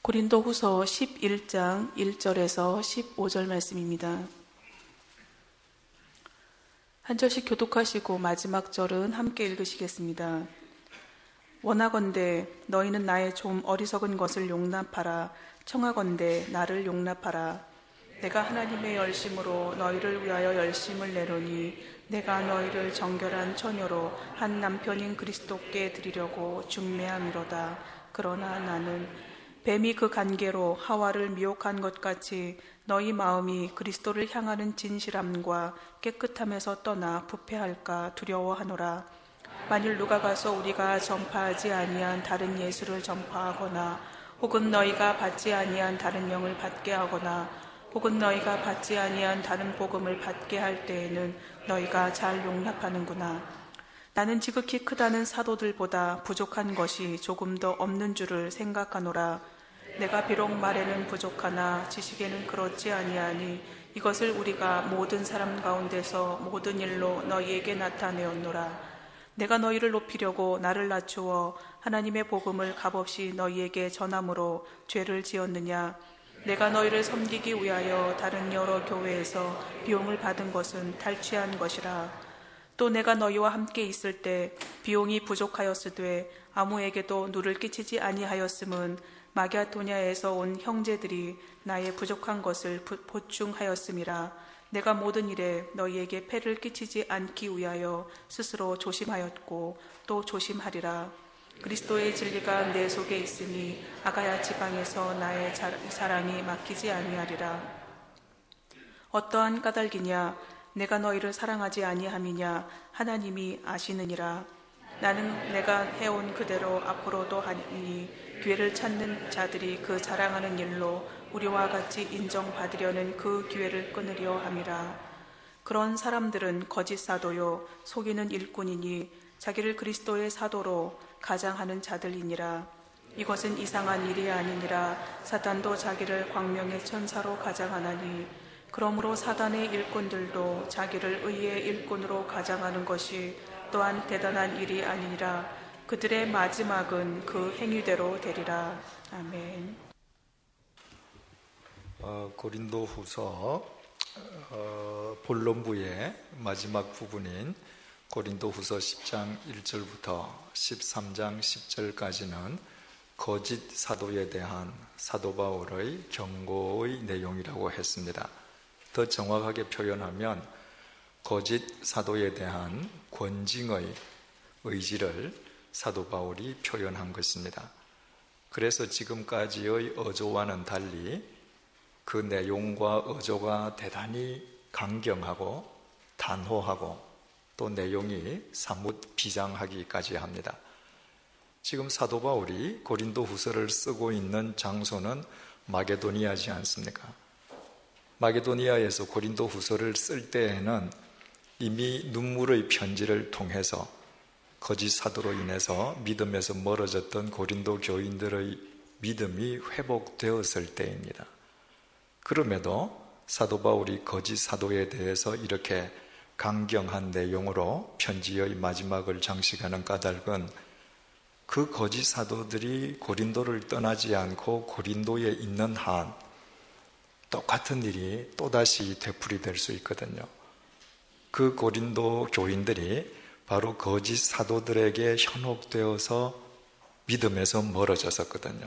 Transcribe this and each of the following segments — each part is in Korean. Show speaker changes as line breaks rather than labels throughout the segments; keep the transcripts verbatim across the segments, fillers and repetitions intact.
고린도후서 십일 장 일 절에서 십오 절 말씀입니다. 한 절씩 교독하시고 마지막 절은 함께 읽으시겠습니다. 원하건대 너희는 나의 좀 어리석은 것을 용납하라. 청하건대 나를 용납하라. 내가 하나님의 열심으로 너희를 위하여 열심을 내노니 내가 너희를 정결한 처녀로 한 남편인 그리스도께 드리려고 중매함이로다. 그러나 나는 뱀이 그 간계로 하와를 미혹한 것 같이 너희 마음이 그리스도를 향하는 진실함과 깨끗함에서 떠나 부패할까 두려워하노라. 만일 누가 가서 우리가 전파하지 아니한 다른 예수를 전파하거나 혹은 너희가 받지 아니한 다른 영을 받게 하거나 혹은 너희가 받지 아니한 다른 복음을 받게 할 때에는 너희가 잘 용납하는구나. 나는 지극히 크다는 사도들보다 부족한 것이 조금 더 없는 줄을 생각하노라. 내가 비록 말에는 부족하나 지식에는 그렇지 아니하니 이것을 우리가 모든 사람 가운데서 모든 일로 너희에게 나타내었노라. 내가 너희를 높이려고 나를 낮추어 하나님의 복음을 값없이 너희에게 전함으로 죄를 지었느냐. 내가 너희를 섬기기 위하여 다른 여러 교회에서 비용을 받은 것은 탈취한 것이라. 또 내가 너희와 함께 있을 때 비용이 부족하였으되 아무에게도 누를 끼치지 아니하였음은 마게도냐에서 온 형제들이 나의 부족한 것을 보충하였음이라. 내가 모든 일에 너희에게 폐를 끼치지 않기 위하여 스스로 조심하였고 또 조심하리라. 그리스도의 진리가 내 속에 있으니 아가야 지방에서 나의 사랑이 막히지 아니하리라. 어떠한 까닭이냐? 내가 너희를 사랑하지 아니함이냐? 하나님이 아시느니라. 나는 내가 해온 그대로 앞으로도 하니 기회를 찾는 자들이 그 자랑하는 일로 우리와 같이 인정받으려는 그 기회를 끊으려 함이라. 그런 사람들은 거짓 사도요 속이는 일꾼이니 자기를 그리스도의 사도로 가장하는 자들이니라. 이것은 이상한 일이 아니니라. 사단도 자기를 광명의 천사로 가장하나니 그러므로 사단의 일꾼들도 자기를 의의 일꾼으로 가장하는 것이 또한 대단한 일이 아니니라. 그들의 마지막은 그 행위대로 되리라. 아멘.
어, 고린도후서 어, 본론부의 마지막 부분인 고린도후서 십 장 일 절부터 십삼 장 십 절까지는 거짓 사도에 대한 사도 바울의 경고의 내용이라고 했습니다. 더 정확하게 표현하면 거짓 사도에 대한 권징의 의지를 사도 바울이 표현한 것입니다. 그래서 지금까지의 어조와는 달리 그 내용과 어조가 대단히 강경하고 단호하고 또 내용이 사뭇 비장하기까지 합니다. 지금 사도 바울이 고린도 후서를 쓰고 있는 장소는 마게도니아지 않습니까? 마게도니아에서 고린도 후서를 쓸 때에는 이미 눈물의 편지를 통해서 거짓 사도로 인해서 믿음에서 멀어졌던 고린도 교인들의 믿음이 회복되었을 때입니다. 그럼에도 사도 바울이 거짓 사도에 대해서 이렇게 강경한 내용으로 편지의 마지막을 장식하는 까닭은 그 거짓 사도들이 고린도를 떠나지 않고 고린도에 있는 한 똑같은 일이 또다시 되풀이될 수 있거든요. 그 고린도 교인들이 바로 거짓 사도들에게 현혹되어서 믿음에서 멀어졌었거든요.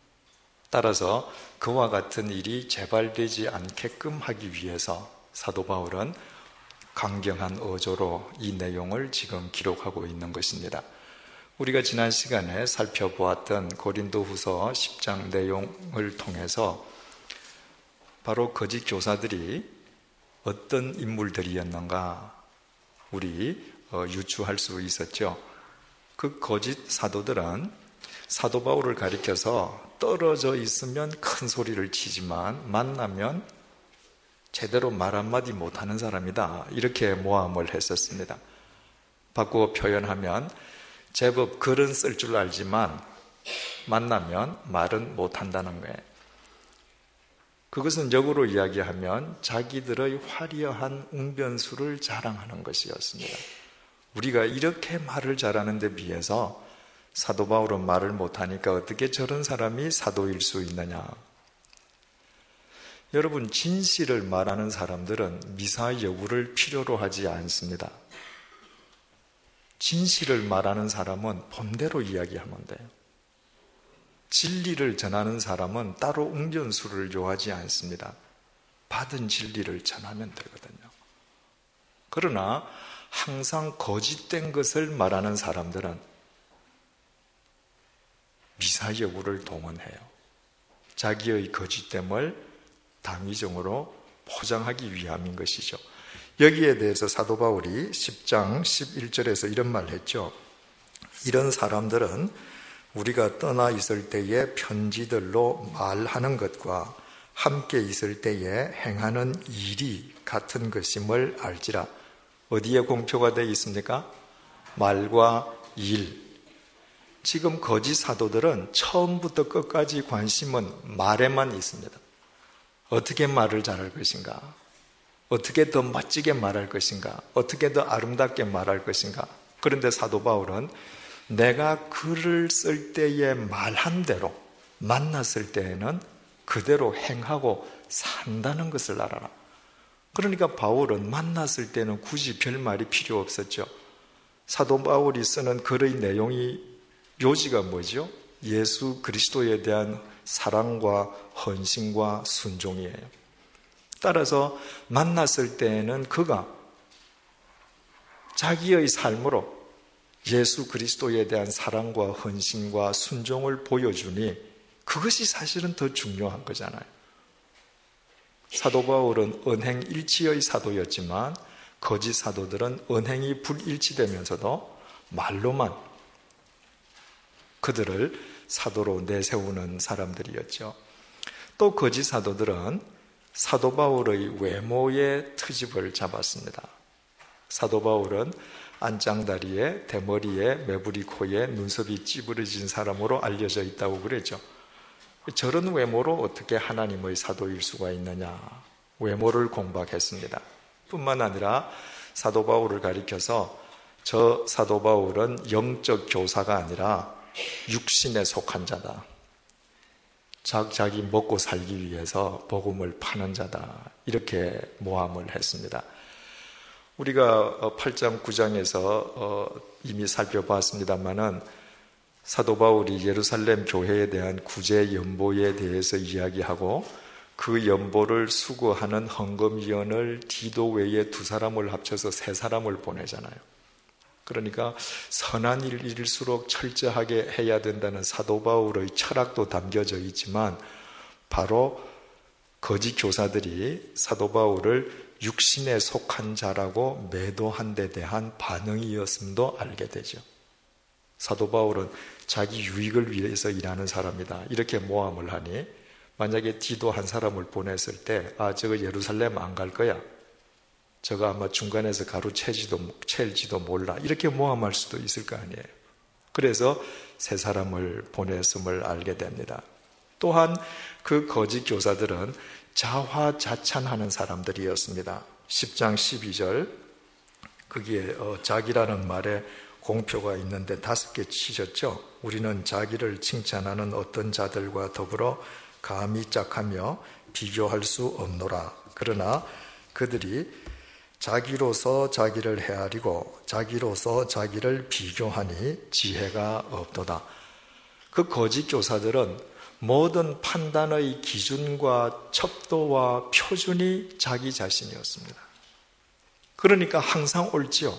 따라서 그와 같은 일이 재발되지 않게끔 하기 위해서 사도 바울은 강경한 어조로 이 내용을 지금 기록하고 있는 것입니다. 우리가 지난 시간에 살펴보았던 고린도후서 십 장 내용을 통해서 바로 거짓 교사들이 어떤 인물들이었는가 우리 유추할 수 있었죠. 그 거짓 사도들은 사도 바울을 가리켜서 떨어져 있으면 큰 소리를 치지만 만나면 제대로 말 한마디 못하는 사람이다, 이렇게 모함을 했었습니다. 바꾸어 표현하면 제법 글은 쓸 줄 알지만 만나면 말은 못한다는 거예요. 그것은 역으로 이야기하면 자기들의 화려한 웅변수를 자랑하는 것이었습니다. 우리가 이렇게 말을 잘하는 데 비해서 사도 바울은 말을 못하니까 어떻게 저런 사람이 사도일 수 있느냐. 여러분, 진실을 말하는 사람들은 미사 여구를 필요로 하지 않습니다. 진실을 말하는 사람은 본대로 이야기하면 돼요. 진리를 전하는 사람은 따로 웅변수를 요하지 않습니다. 받은 진리를 전하면 되거든요. 그러나 항상 거짓된 것을 말하는 사람들은 미사여구를 동원해요. 자기의 거짓됨을 당위적으로 포장하기 위함인 것이죠. 여기에 대해서 사도 바울이 십 장 십일 절에서 이런 말을 했죠. 이런 사람들은 우리가 떠나 있을 때에 편지들로 말하는 것과 함께 있을 때에 행하는 일이 같은 것임을 알지라. 어디에 공표가 되어 있습니까? 말과 일. 지금 거짓 사도들은 처음부터 끝까지 관심은 말에만 있습니다. 어떻게 말을 잘할 것인가? 어떻게 더 멋지게 말할 것인가? 어떻게 더 아름답게 말할 것인가? 그런데 사도 바울은 내가 글을 쓸 때에 말한 대로 만났을 때에는 그대로 행하고 산다는 것을 알아라. 그러니까 바울은 만났을 때는 굳이 별말이 필요 없었죠. 사도 바울이 쓰는 글의 내용이 요지가 뭐죠? 예수 그리스도에 대한 사랑과 헌신과 순종이에요. 따라서 만났을 때에는 그가 자기의 삶으로 예수 그리스도에 대한 사랑과 헌신과 순종을 보여주니 그것이 사실은 더 중요한 거잖아요. 사도 바울은 언행 일치의 사도였지만 거짓 사도들은 언행이 불일치되면서도 말로만 그들을 사도로 내세우는 사람들이었죠. 또 거짓 사도들은 사도 바울의 외모의 트집을 잡았습니다. 사도 바울은 안짱다리에, 대머리에, 매부리 코에 눈썹이 찌부러진 사람으로 알려져 있다고 그랬죠. 저런 외모로 어떻게 하나님의 사도일 수가 있느냐. 외모를 공박했습니다. 뿐만 아니라 사도 바울을 가리켜서 저 사도 바울은 영적 교사가 아니라 육신에 속한 자다. 자기 먹고 살기 위해서 복음을 파는 자다. 이렇게 모함을 했습니다. 우리가 팔 장, 구 장에서 이미 살펴봤습니다마는 사도 바울이 예루살렘 교회에 대한 구제 연보에 대해서 이야기하고 그 연보를 수거하는 헌금위원을 디도 외에 두 사람을 합쳐서 세 사람을 보내잖아요. 그러니까 선한 일일수록 철저하게 해야 된다는 사도 바울의 철학도 담겨져 있지만 바로 거짓 교사들이 사도 바울을 육신에 속한 자라고 매도한 데 대한 반응이었음도 알게 되죠. 사도 바울은 자기 유익을 위해서 일하는 사람이다. 이렇게 모함을 하니 만약에 디도 한 사람을 보냈을 때 아, 저거 예루살렘 안 갈 거야. 저거 아마 중간에서 가로채지도 챌지도 몰라. 이렇게 모함할 수도 있을 거 아니에요. 그래서 세 사람을 보냈음을 알게 됩니다. 또한 그 거짓 교사들은 자화자찬하는 사람들이었습니다. 십 장 십이 절 거기에 어, 자기라는 말에 공표가 있는데 다섯 개 치셨죠? 우리는 자기를 칭찬하는 어떤 자들과 더불어 감히 짝하며 비교할 수 없노라. 그러나 그들이 자기로서 자기를 헤아리고 자기로서 자기를 비교하니 지혜가 없도다. 그 거짓 교사들은 모든 판단의 기준과 척도와 표준이 자기 자신이었습니다. 그러니까 항상 옳지요.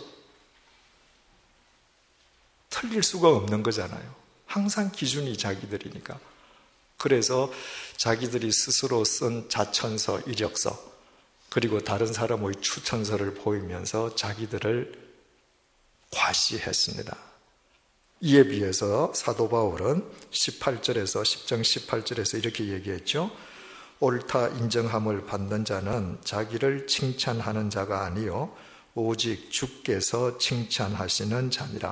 틀릴 수가 없는 거잖아요. 항상 기준이 자기들이니까. 그래서 자기들이 스스로 쓴 자천서, 이력서 그리고 다른 사람의 추천서를 보이면서 자기들을 과시했습니다. 이에 비해서 사도 바울은 십팔 절에서 십 장 십팔 절에서 이렇게 얘기했죠. 옳다 인정함을 받는 자는 자기를 칭찬하는 자가 아니요 오직 주께서 칭찬하시는 자니라.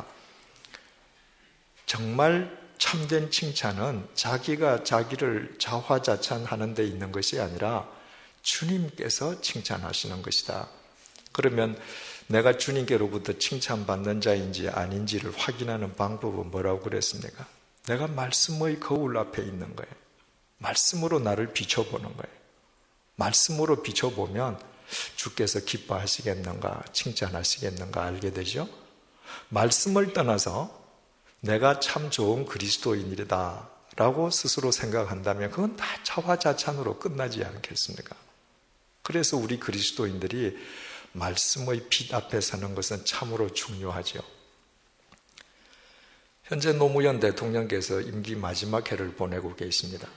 정말 참된 칭찬은 자기가 자기를 자화자찬하는 데 있는 것이 아니라 주님께서 칭찬하시는 것이다. 그러면 내가 주님께로부터 칭찬받는 자인지 아닌지를 확인하는 방법은 뭐라고 그랬습니까? 내가 말씀의 거울 앞에 있는 거예요. 말씀으로 나를 비춰보는 거예요. 말씀으로 비춰보면 주께서 기뻐하시겠는가, 칭찬하시겠는가 알게 되죠. 말씀을 떠나서 내가 참 좋은 그리스도인이다 라고 스스로 생각한다면 그건 다 자화자찬으로 끝나지 않겠습니까? 그래서 우리 그리스도인들이 말씀의 빛 앞에 서는 것은 참으로 중요하죠. 현재 노무현 대통령께서 임기 마지막 해를 보내고 계십니다.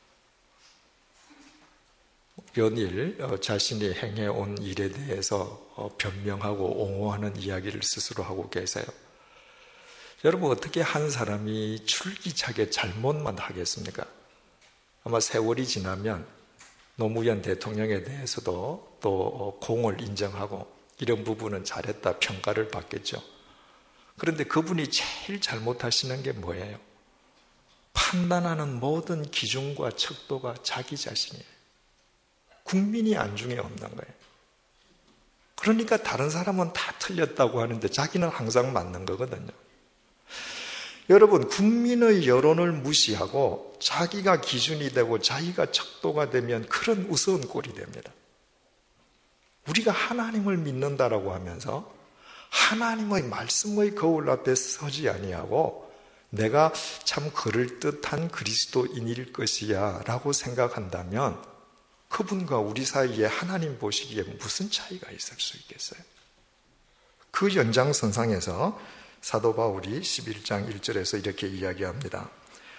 연일 자신이 행해온 일에 대해서 변명하고 옹호하는 이야기를 스스로 하고 계세요. 여러분, 어떻게 한 사람이 줄기차게 잘못만 하겠습니까? 아마 세월이 지나면 노무현 대통령에 대해서도 또 공을 인정하고 이런 부분은 잘했다 평가를 받겠죠. 그런데 그분이 제일 잘못하시는 게 뭐예요? 판단하는 모든 기준과 척도가 자기 자신이에요. 국민이 안중에 없는 거예요. 그러니까 다른 사람은 다 틀렸다고 하는데 자기는 항상 맞는 거거든요. 여러분, 국민의 여론을 무시하고 자기가 기준이 되고 자기가 척도가 되면 그런 우스운 꼴이 됩니다. 우리가 하나님을 믿는다라고 하면서 하나님의 말씀의 거울 앞에 서지 아니하고 내가 참 그럴듯한 그리스도인일 것이야 라고 생각한다면 그분과 우리 사이에 하나님 보시기에 무슨 차이가 있을 수 있겠어요? 그 연장선상에서 사도 바울이 십일 장 일 절에서 이렇게 이야기합니다.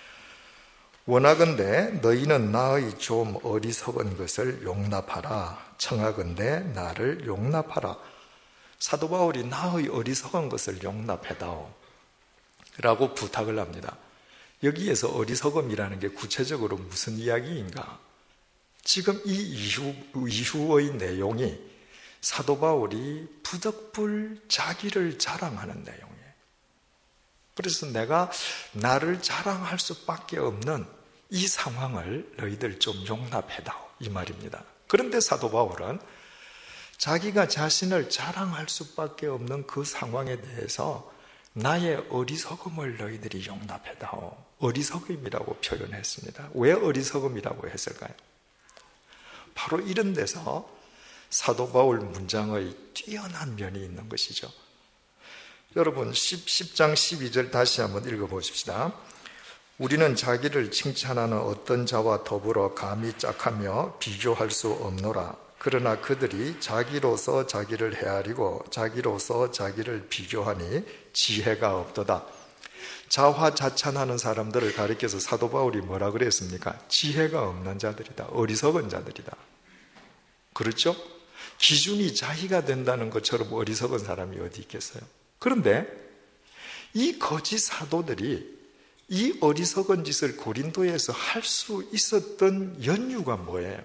원하건대 너희는 나의 좀 어리석은 것을 용납하라. 청하건대 나를 용납하라. 사도 바울이 나의 어리석은 것을 용납해다오 라고 부탁을 합니다. 여기에서 어리석음이라는 게 구체적으로 무슨 이야기인가? 지금 이 이후, 이후의 내용이 사도 바울이 부득불 자기를 자랑하는 내용이에요. 그래서 내가 나를 자랑할 수밖에 없는 이 상황을 너희들 좀 용납해다오 이 말입니다. 그런데 사도 바울은 자기가 자신을 자랑할 수밖에 없는 그 상황에 대해서 나의 어리석음을 너희들이 용납해다오, 어리석음이라고 표현했습니다. 왜 어리석음이라고 했을까요? 바로 이런 데서 사도 바울 문장의 뛰어난 면이 있는 것이죠. 여러분, 십 장 십이 절 다시 한번 읽어보십시다. 우리는 자기를 칭찬하는 어떤 자와 더불어 감히 짝하며 비교할 수 없노라. 그러나 그들이 자기로서 자기를 헤아리고 자기로서 자기를 비교하니 지혜가 없도다. 자화자찬하는 사람들을 가리켜서 사도 바울이 뭐라 그랬습니까? 지혜가 없는 자들이다. 어리석은 자들이다. 그렇죠? 기준이 자기가 된다는 것처럼 어리석은 사람이 어디 있겠어요? 그런데 이 거짓 사도들이 이 어리석은 짓을 고린도에서 할 수 있었던 연유가 뭐예요?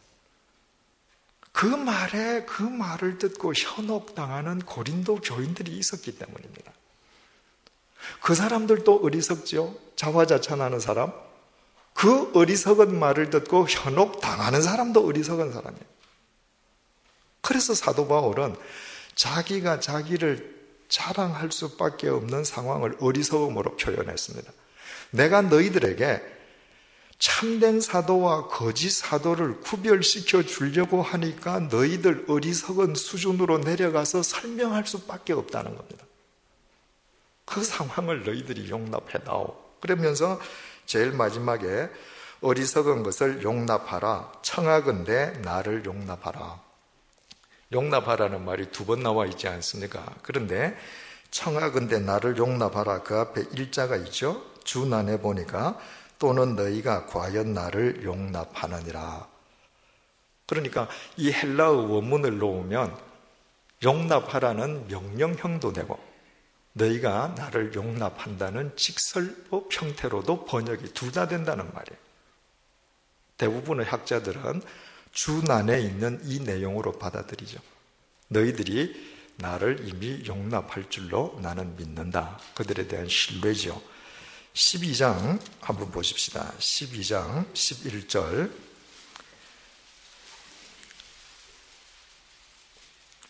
그 말에 그 말을 듣고 현혹당하는 고린도 교인들이 있었기 때문입니다. 그 사람들도 어리석죠? 자화자찬하는 사람. 그 어리석은 말을 듣고 현혹당하는 사람도 어리석은 사람이에요. 그래서 사도 바울은 자기가 자기를 자랑할 수밖에 없는 상황을 어리석음으로 표현했습니다. 내가 너희들에게 참된 사도와 거짓 사도를 구별시켜 주려고 하니까 너희들 어리석은 수준으로 내려가서 설명할 수밖에 없다는 겁니다. 그 상황을 너희들이 용납해다오. 그러면서 제일 마지막에 어리석은 것을 용납하라. 청하건대 나를 용납하라. 용납하라는 말이 두 번 나와 있지 않습니까? 그런데 청하건대 나를 용납하라 그 앞에 일자가 있죠. 준안에 보니까 또는 너희가 과연 나를 용납하느니라. 그러니까 이 헬라어 원문을 놓으면 용납하라는 명령형도 되고 너희가 나를 용납한다는 직설법 형태로도 번역이 둘 다 된다는 말이에요. 대부분의 학자들은 준안에 있는 이 내용으로 받아들이죠. 너희들이 나를 이미 용납할 줄로 나는 믿는다. 그들에 대한 신뢰죠. 십이 장 한번 보십시다. 십이 장 십일 절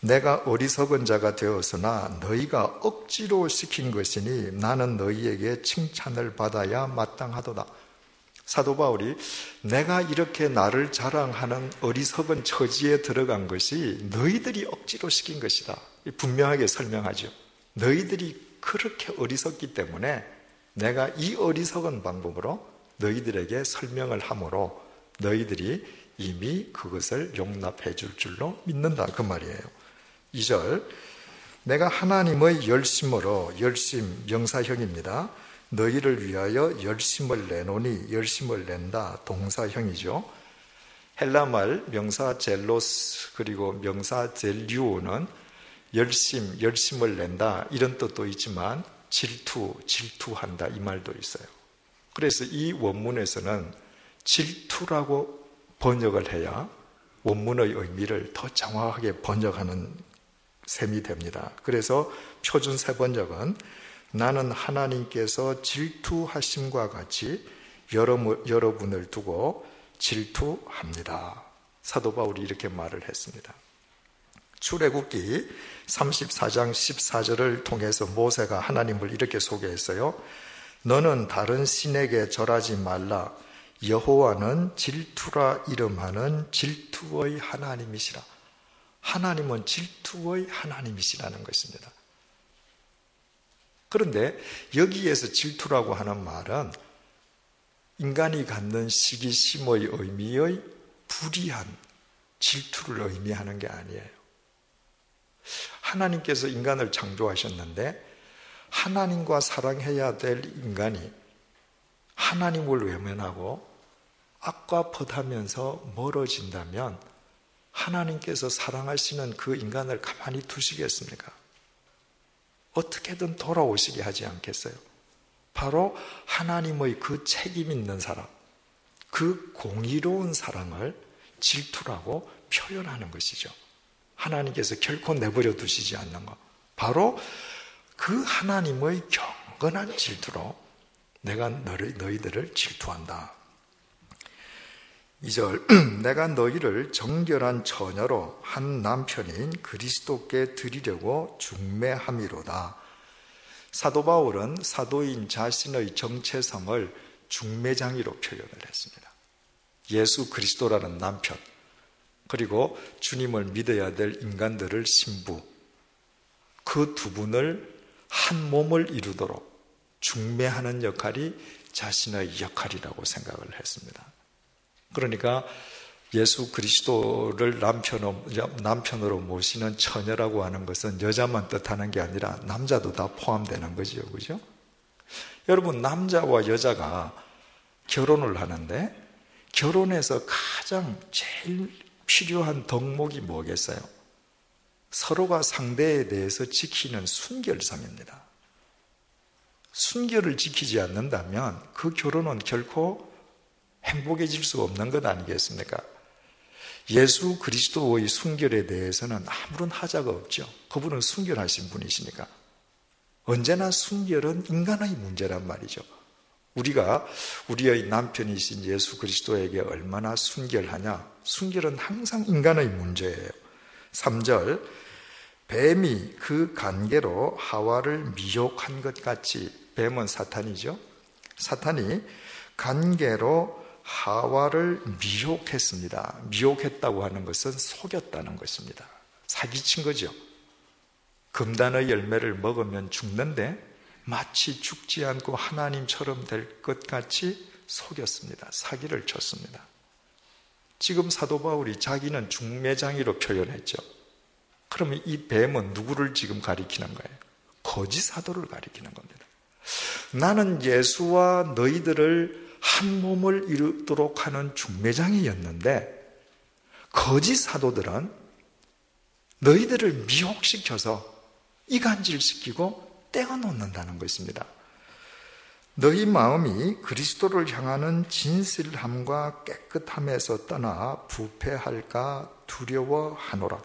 내가 어리석은 자가 되었으나 너희가 억지로 시킨 것이니 나는 너희에게 칭찬을 받아야 마땅하도다. 사도 바울이 내가 이렇게 나를 자랑하는 어리석은 처지에 들어간 것이 너희들이 억지로 시킨 것이다. 분명하게 설명하죠. 너희들이 그렇게 어리석기 때문에 내가 이 어리석은 방법으로 너희들에게 설명을 함으로 너희들이 이미 그것을 용납해 줄 줄로 믿는다, 그 말이에요. 이 절, 내가 하나님의 열심으로, 열심 명사형입니다. 너희를 위하여 열심을 내노니, 열심을 낸다 동사형이죠. 헬라말 명사 젤로스 그리고 명사 젤리오는 열심, 열심을 낸다 이런 뜻도 있지만 질투, 질투한다 이 말도 있어요. 그래서 이 원문에서는 질투라고 번역을 해야 원문의 의미를 더 정확하게 번역하는 셈이 됩니다. 그래서 표준 세 번역은 나는 하나님께서 질투하심과 같이 여러분을 두고 질투합니다. 사도 바울이 이렇게 말을 했습니다. 출애굽기 삼십사 장 십사 절을 통해서 모세가 하나님을 이렇게 소개했어요. 너는 다른 신에게 절하지 말라. 여호와는 질투라 이름하는 질투의 하나님이시라. 하나님은 질투의 하나님이시라는 것입니다. 그런데 여기에서 질투라고 하는 말은 인간이 갖는 시기심의 의미의 불이한 질투를 의미하는 게 아니에요. 하나님께서 인간을 창조하셨는데 하나님과 사랑해야 될 인간이 하나님을 외면하고 악과 벗하면서 멀어진다면 하나님께서 사랑하시는 그 인간을 가만히 두시겠습니까? 어떻게든 돌아오시게 하지 않겠어요? 바로 하나님의 그 책임 있는 사랑, 그 공의로운 사랑을 질투라고 표현하는 것이죠. 하나님께서 결코 내버려 두시지 않는 것, 바로 그 하나님의 경건한 질투로 내가 너희, 너희들을 질투한다. 이 절, 내가 너희를 정결한 처녀로 한 남편인 그리스도께 드리려고 중매함이로다. 사도 바울은 사도인 자신의 정체성을 중매장이로 표현을 했습니다. 예수 그리스도라는 남편, 그리고 주님을 믿어야 될 인간들을 신부, 그 두 분을 한 몸을 이루도록 중매하는 역할이 자신의 역할이라고 생각을 했습니다. 그러니까 예수 그리스도를 남편으로, 남편으로 모시는 처녀라고 하는 것은 여자만 뜻하는 게 아니라 남자도 다 포함되는 거죠, 그죠? 여러분, 남자와 여자가 결혼을 하는데 결혼에서 가장 제일 필요한 덕목이 뭐겠어요? 서로가 상대에 대해서 지키는 순결성입니다. 순결을 지키지 않는다면 그 결혼은 결코 행복해질 수 없는 것 아니겠습니까? 예수 그리스도의 순결에 대해서는 아무런 하자가 없죠. 그분은 순결하신 분이시니까. 언제나 순결은 인간의 문제란 말이죠. 우리가 우리의 남편이신 예수 그리스도에게 얼마나 순결하냐? 순결은 항상 인간의 문제예요. 삼 절, 뱀이 그 관계로 하와를 미혹한 것 같이, 뱀은 사탄이죠. 사탄이 관계로 하와를 미혹했습니다. 미혹했다고 하는 것은 속였다는 것입니다. 사기친 거죠. 금단의 열매를 먹으면 죽는데 마치 죽지 않고 하나님처럼 될 것 같이 속였습니다. 사기를 쳤습니다. 지금 사도 바울이 자기는 중매장이로 표현했죠. 그러면 이 뱀은 누구를 지금 가리키는 거예요? 거짓 사도를 가리키는 겁니다. 나는 예수와 너희들을 한 몸을 이루도록 하는 중매장이었는데 거짓 사도들은 너희들을 미혹시켜서 이간질시키고 떼어놓는다는 것입니다. 너희 마음이 그리스도를 향하는 진실함과 깨끗함에서 떠나 부패할까 두려워하노라.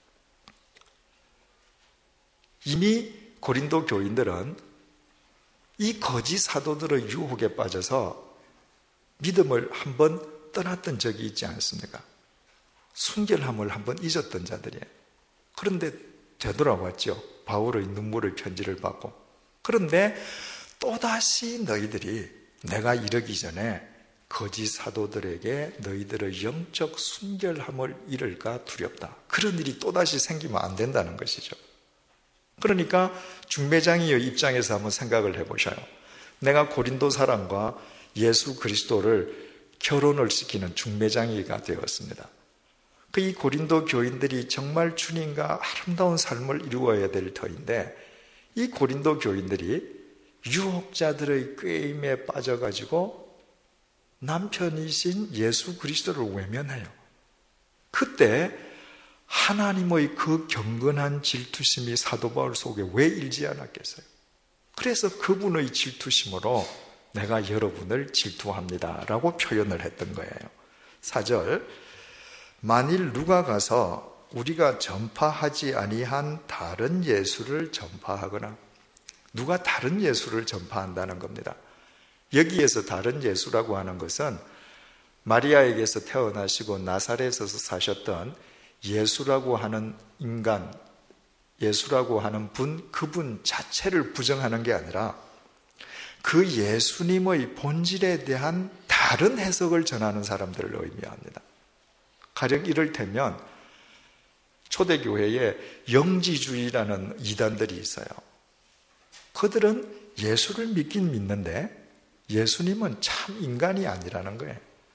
이미 고린도 교인들은 이 거짓 사도들의 유혹에 빠져서 믿음을 한번 떠났던 적이 있지 않습니까? 순결함을 한번 잊었던 자들이에요. 그런데 되돌아왔죠. 바울의 눈물의 편지를 받고. 그런데 또다시 너희들이 내가 이르기 전에 거짓 사도들에게 너희들의 영적 순결함을 잃을까 두렵다. 그런 일이 또다시 생기면 안 된다는 것이죠. 그러니까 중매장이의 입장에서 한번 생각을 해보셔요. 내가 고린도 사람과 예수 그리스도를 결혼을 시키는 중매장이가 되었습니다. 그 이 고린도 교인들이 정말 주님과 아름다운 삶을 이루어야 될 터인데, 이 고린도 교인들이 유혹자들의 꾀임에 빠져가지고 남편이신 예수 그리스도를 외면해요. 그때 하나님의 그 경건한 질투심이 사도 바울 속에 왜 일지 않았겠어요? 그래서 그분의 질투심으로 내가 여러분을 질투합니다 라고 표현을 했던 거예요. 사 절, 만일 누가 가서 우리가 전파하지 아니한 다른 예수를 전파하거나, 누가 다른 예수를 전파한다는 겁니다. 여기에서 다른 예수라고 하는 것은 마리아에게서 태어나시고 나사렛에서 사셨던 예수라고 하는 인간, 예수라고 하는 분, 그분 자체를 부정하는 게 아니라 그 예수님의 본질에 대한 다른 해석을 전하는 사람들을 의미합니다. 가령 이를테면 초대교회에 영지주의라는 이단들이 있어요. 그들은 예수를 믿긴 믿는데 예수님은 참 인간이 아니라는 거예요.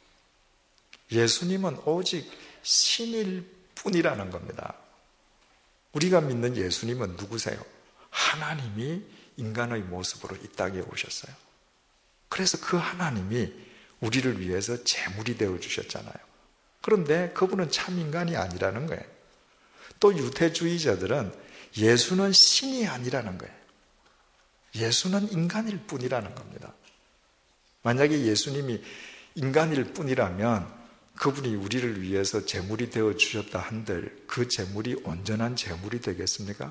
예수님은 오직 신일 뿐이라는 겁니다. 우리가 믿는 예수님은 누구세요? 하나님이 인간의 모습으로 이 땅에 오셨어요. 그래서 그 하나님이 우리를 위해서 제물이 되어 주셨잖아요. 그런데 그분은 참 인간이 아니라는 거예요. 또 유태주의자들은 예수는 신이 아니라는 거예요. 예수는 인간일 뿐이라는 겁니다. 만약에 예수님이 인간일 뿐이라면 그분이 우리를 위해서 제물이 되어 주셨다 한들 그 제물이 온전한 제물이 되겠습니까?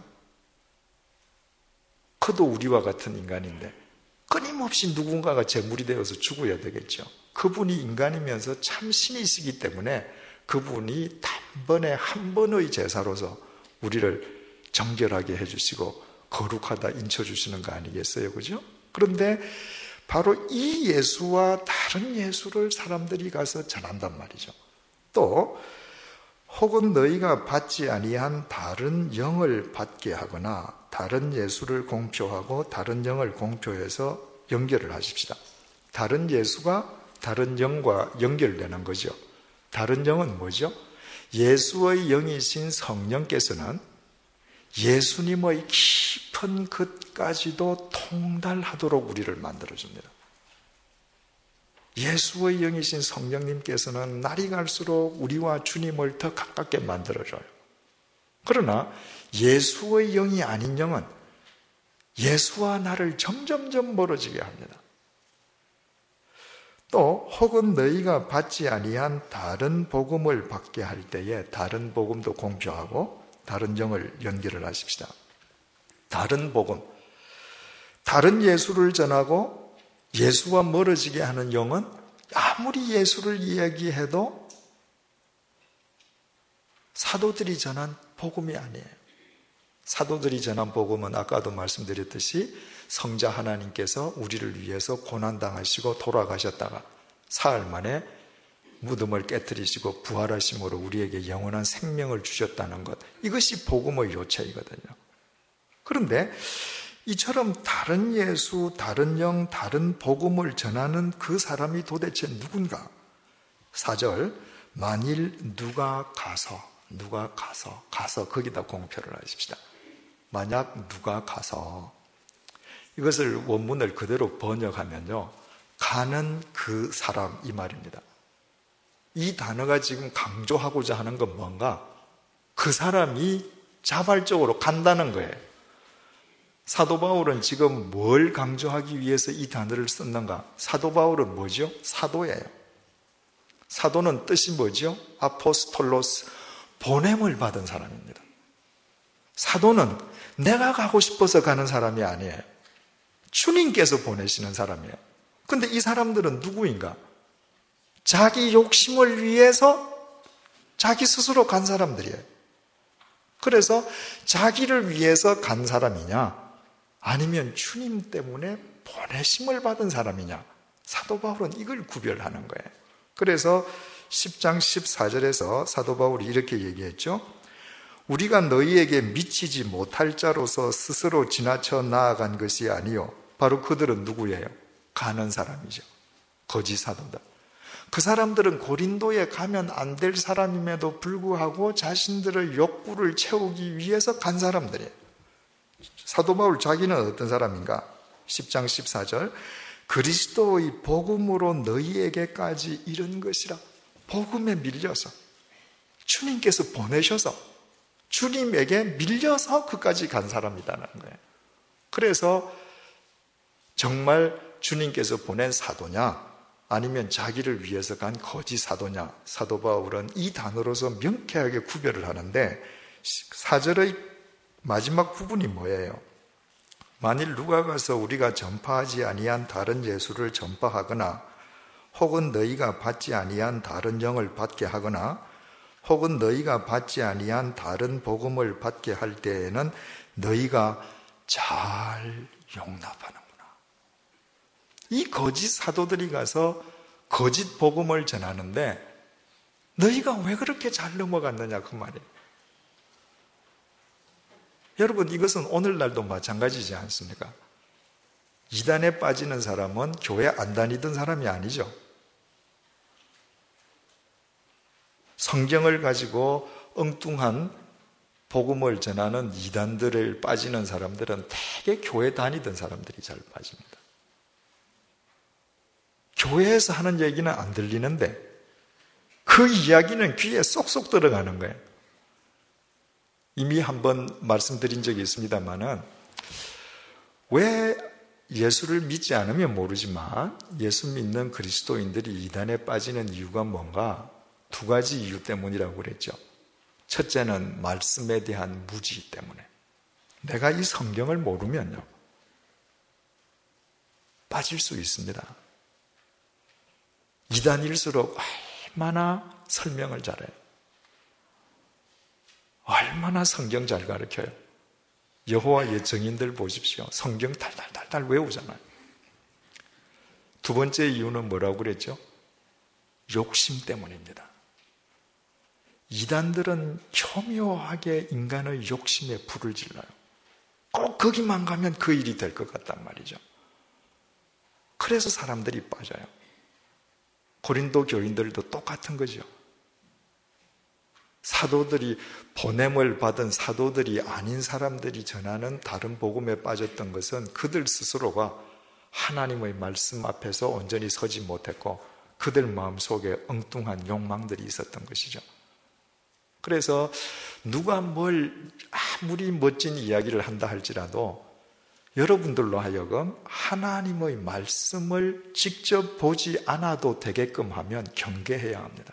그도 우리와 같은 인간인데 끊임없이 누군가가 제물이 되어서 죽어야 되겠죠. 그분이 인간이면서 참 신이시기 때문에 그분이 단번에 한 번의 제사로서 우리를 정결하게 해주시고 거룩하다 인쳐주시는 거 아니겠어요? 그죠? 그런데 바로 이 예수와 다른 예수를 사람들이 가서 전한단 말이죠. 또 혹은 너희가 받지 아니한 다른 영을 받게 하거나 다른 예수를 공표하고 다른 영을 공표해서 연결을 하십시다. 다른 예수가 다른 영과 연결되는 거죠. 다른 영은 뭐죠? 예수의 영이신 성령께서는 예수님의 깊은 끝까지도 통달하도록 우리를 만들어줍니다. 예수의 영이신 성령님께서는 날이 갈수록 우리와 주님을 더 가깝게 만들어줘요. 그러나 예수의 영이 아닌 영은 예수와 나를 점점점 멀어지게 합니다. 또 혹은 너희가 받지 아니한 다른 복음을 받게 할 때에 다른 복음도 공표하고 다른 영을 연결을 하십시다. 다른 복음, 다른 예수를 전하고 예수와 멀어지게 하는 영은 아무리 예수를 이야기해도 사도들이 전한 복음이 아니에요. 사도들이 전한 복음은 아까도 말씀드렸듯이 성자 하나님께서 우리를 위해서 고난당하시고 돌아가셨다가 사흘 만에 무덤을 깨뜨리시고 부활하심으로 우리에게 영원한 생명을 주셨다는 것, 이것이 복음의 요체이거든요. 그런데 이처럼 다른 예수, 다른 영, 다른 복음을 전하는 그 사람이 도대체 누군가? 사 절, 만일 누가 가서, 누가 가서, 가서 거기다 공표를 하십시다. 만약 누가 가서, 이것을 원문을 그대로 번역하면요, 가는 그 사람, 이 말입니다. 이 단어가 지금 강조하고자 하는 건 뭔가? 그 사람이 자발적으로 간다는 거예요. 사도 바울은 지금 뭘 강조하기 위해서 이 단어를 썼는가? 사도 바울은 뭐죠? 사도예요. 사도는 뜻이 뭐죠? 아포스톨로스, 보냄을 받은 사람입니다. 사도는 내가 가고 싶어서 가는 사람이 아니에요. 주님께서 보내시는 사람이에요. 근데 이 사람들은 누구인가? 자기 욕심을 위해서 자기 스스로 간 사람들이에요. 그래서 자기를 위해서 간 사람이냐, 아니면 주님 때문에 보내심을 받은 사람이냐, 사도 바울은 이걸 구별하는 거예요. 그래서 십 장 십사 절에서 사도 바울이 이렇게 얘기했죠. 우리가 너희에게 미치지 못할 자로서 스스로 지나쳐 나아간 것이 아니요, 바로 그들은 누구예요? 가는 사람이죠. 거짓 사도들. 그 사람들은 고린도에 가면 안 될 사람임에도 불구하고 자신들의 욕구를 채우기 위해서 간 사람들이에요. 사도 바울 자기는 어떤 사람인가? 십 장 십사 절, 그리스도의 복음으로 너희에게까지 이른 것이라. 복음에 밀려서, 주님께서 보내셔서, 주님에게 밀려서 그까지 간 사람이라는 거예요. 그래서 정말 주님께서 보낸 사도냐, 아니면 자기를 위해서 간 거짓 사도냐, 사도 바울은 이 단어로서 명쾌하게 구별을 하는데, 사 절의 마지막 부분이 뭐예요? 만일 누가 가서 우리가 전파하지 아니한 다른 예수를 전파하거나, 혹은 너희가 받지 아니한 다른 영을 받게 하거나, 혹은 너희가 받지 아니한 다른 복음을 받게 할 때에는 너희가 잘 용납하는구나. 이 거짓 사도들이 가서 거짓 복음을 전하는데 너희가 왜 그렇게 잘 넘어갔느냐, 그 말이에요. 여러분, 이것은 오늘날도 마찬가지지 않습니까? 이단에 빠지는 사람은 교회 안 다니던 사람이 아니죠. 성경을 가지고 엉뚱한 복음을 전하는 이단들을 빠지는 사람들은 대개 교회 다니던 사람들이 잘 빠집니다. 교회에서 하는 얘기는 안 들리는데 그 이야기는 귀에 쏙쏙 들어가는 거예요. 이미 한번 말씀드린 적이 있습니다만은, 왜 예수를 믿지 않으면 모르지만 예수 믿는 그리스도인들이 이단에 빠지는 이유가 뭔가? 두 가지 이유 때문이라고 그랬죠. 첫째는 말씀에 대한 무지 때문에. 내가 이 성경을 모르면요, 빠질 수 있습니다. 이단일수록 얼마나 설명을 잘해요. 얼마나 성경 잘 가르쳐요. 여호와의 증인들 보십시오. 성경 달달달달 외우잖아요. 두 번째 이유는 뭐라고 그랬죠? 욕심 때문입니다. 이단들은 교묘하게 인간의 욕심에 불을 질러요. 꼭 거기만 가면 그 일이 될 것 같단 말이죠. 그래서 사람들이 빠져요. 고린도 교인들도 똑같은 거죠. 사도들이, 보냄을 받은 사도들이 아닌 사람들이 전하는 다른 복음에 빠졌던 것은 그들 스스로가 하나님의 말씀 앞에서 온전히 서지 못했고 그들 마음속에 엉뚱한 욕망들이 있었던 것이죠. 그래서 누가 뭘 아무리 멋진 이야기를 한다 할지라도 여러분들로 하여금 하나님의 말씀을 직접 보지 않아도 되게끔 하면 경계해야 합니다.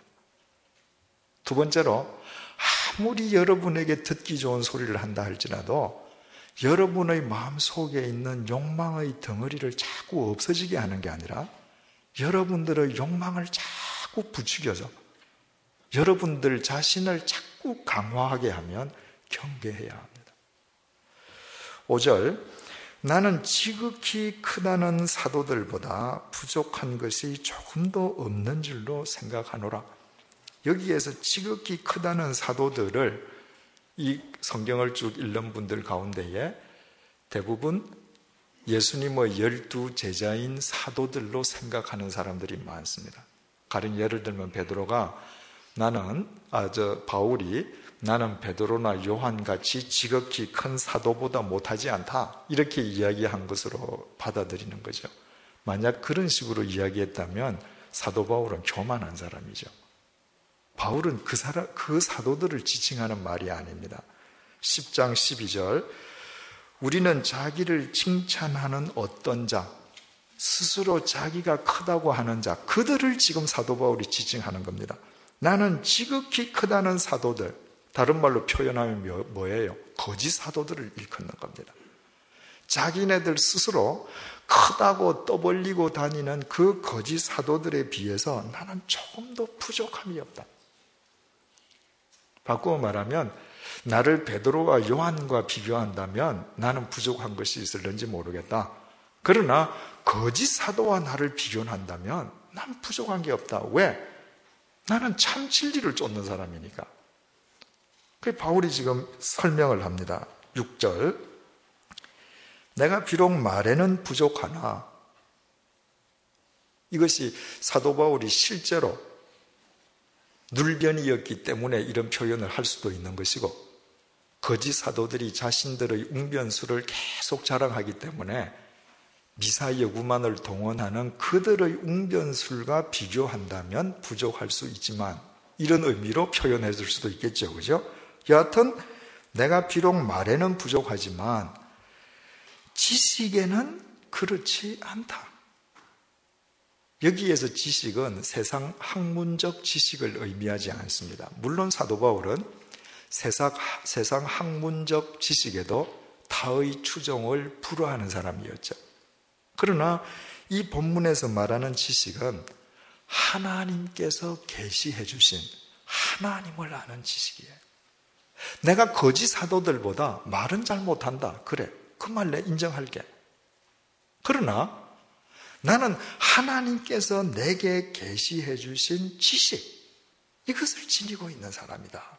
두 번째로, 아무리 여러분에게 듣기 좋은 소리를 한다 할지라도 여러분의 마음속에 있는 욕망의 덩어리를 자꾸 없어지게 하는 게 아니라 여러분들의 욕망을 자꾸 부추겨서 여러분들 자신을 자꾸 강화하게 하면 경계해야 합니다. 오 절, 나는 지극히 크다는 사도들보다 부족한 것이 조금도 없는 줄로 생각하노라. 여기에서 지극히 크다는 사도들을, 이 성경을 쭉 읽는 분들 가운데에 대부분 예수님의 열두 제자인 사도들로 생각하는 사람들이 많습니다. 가령 예를 들면 베드로가 나는, 아, 저, 바울이 나는 베드로나 요한같이 지극히 큰 사도보다 못하지 않다, 이렇게 이야기한 것으로 받아들이는 거죠. 만약 그런 식으로 이야기했다면 사도 바울은 교만한 사람이죠. 바울은 그 사람, 그 사도들을 지칭하는 말이 아닙니다. 십 장 십이 절, 우리는 자기를 칭찬하는 어떤 자, 스스로 자기가 크다고 하는 자, 그들을 지금 사도 바울이 지칭하는 겁니다. 나는 지극히 크다는 사도들, 다른 말로 표현하면 뭐예요? 거짓 사도들을 일컫는 겁니다. 자기네들 스스로 크다고 떠벌리고 다니는 그 거짓 사도들에 비해서 나는 조금도 부족함이 없다. 바꾸어 말하면 나를 베드로와 요한과 비교한다면 나는 부족한 것이 있을는지 모르겠다. 그러나 거짓 사도와 나를 비교한다면 난 부족한 게 없다. 왜? 나는 참 진리를 쫓는 사람이니까. 그 바울이 지금 설명을 합니다. 육 절. 내가 비록 말에는 부족하나, 이것이 사도 바울이 실제로 눌변이었기 때문에 이런 표현을 할 수도 있는 것이고, 거짓 사도들이 자신들의 웅변수를 계속 자랑하기 때문에 미사 여구만을 동원하는 그들의 웅변술과 비교한다면 부족할 수 있지만, 이런 의미로 표현해 줄 수도 있겠죠. 그죠? 여하튼 내가 비록 말에는 부족하지만 지식에는 그렇지 않다. 여기에서 지식은 세상 학문적 지식을 의미하지 않습니다. 물론 사도 바울은 세상, 세상 학문적 지식에도 타의 추종을 불허하는 사람이었죠. 그러나 이 본문에서 말하는 지식은 하나님께서 계시해 주신 하나님을 아는 지식이에요. 내가 거짓 사도들보다 말은 잘 못한다. 그래, 그 말 내 인정할게. 그러나 나는 하나님께서 내게 계시해 주신 지식, 이것을 지니고 있는 사람이다.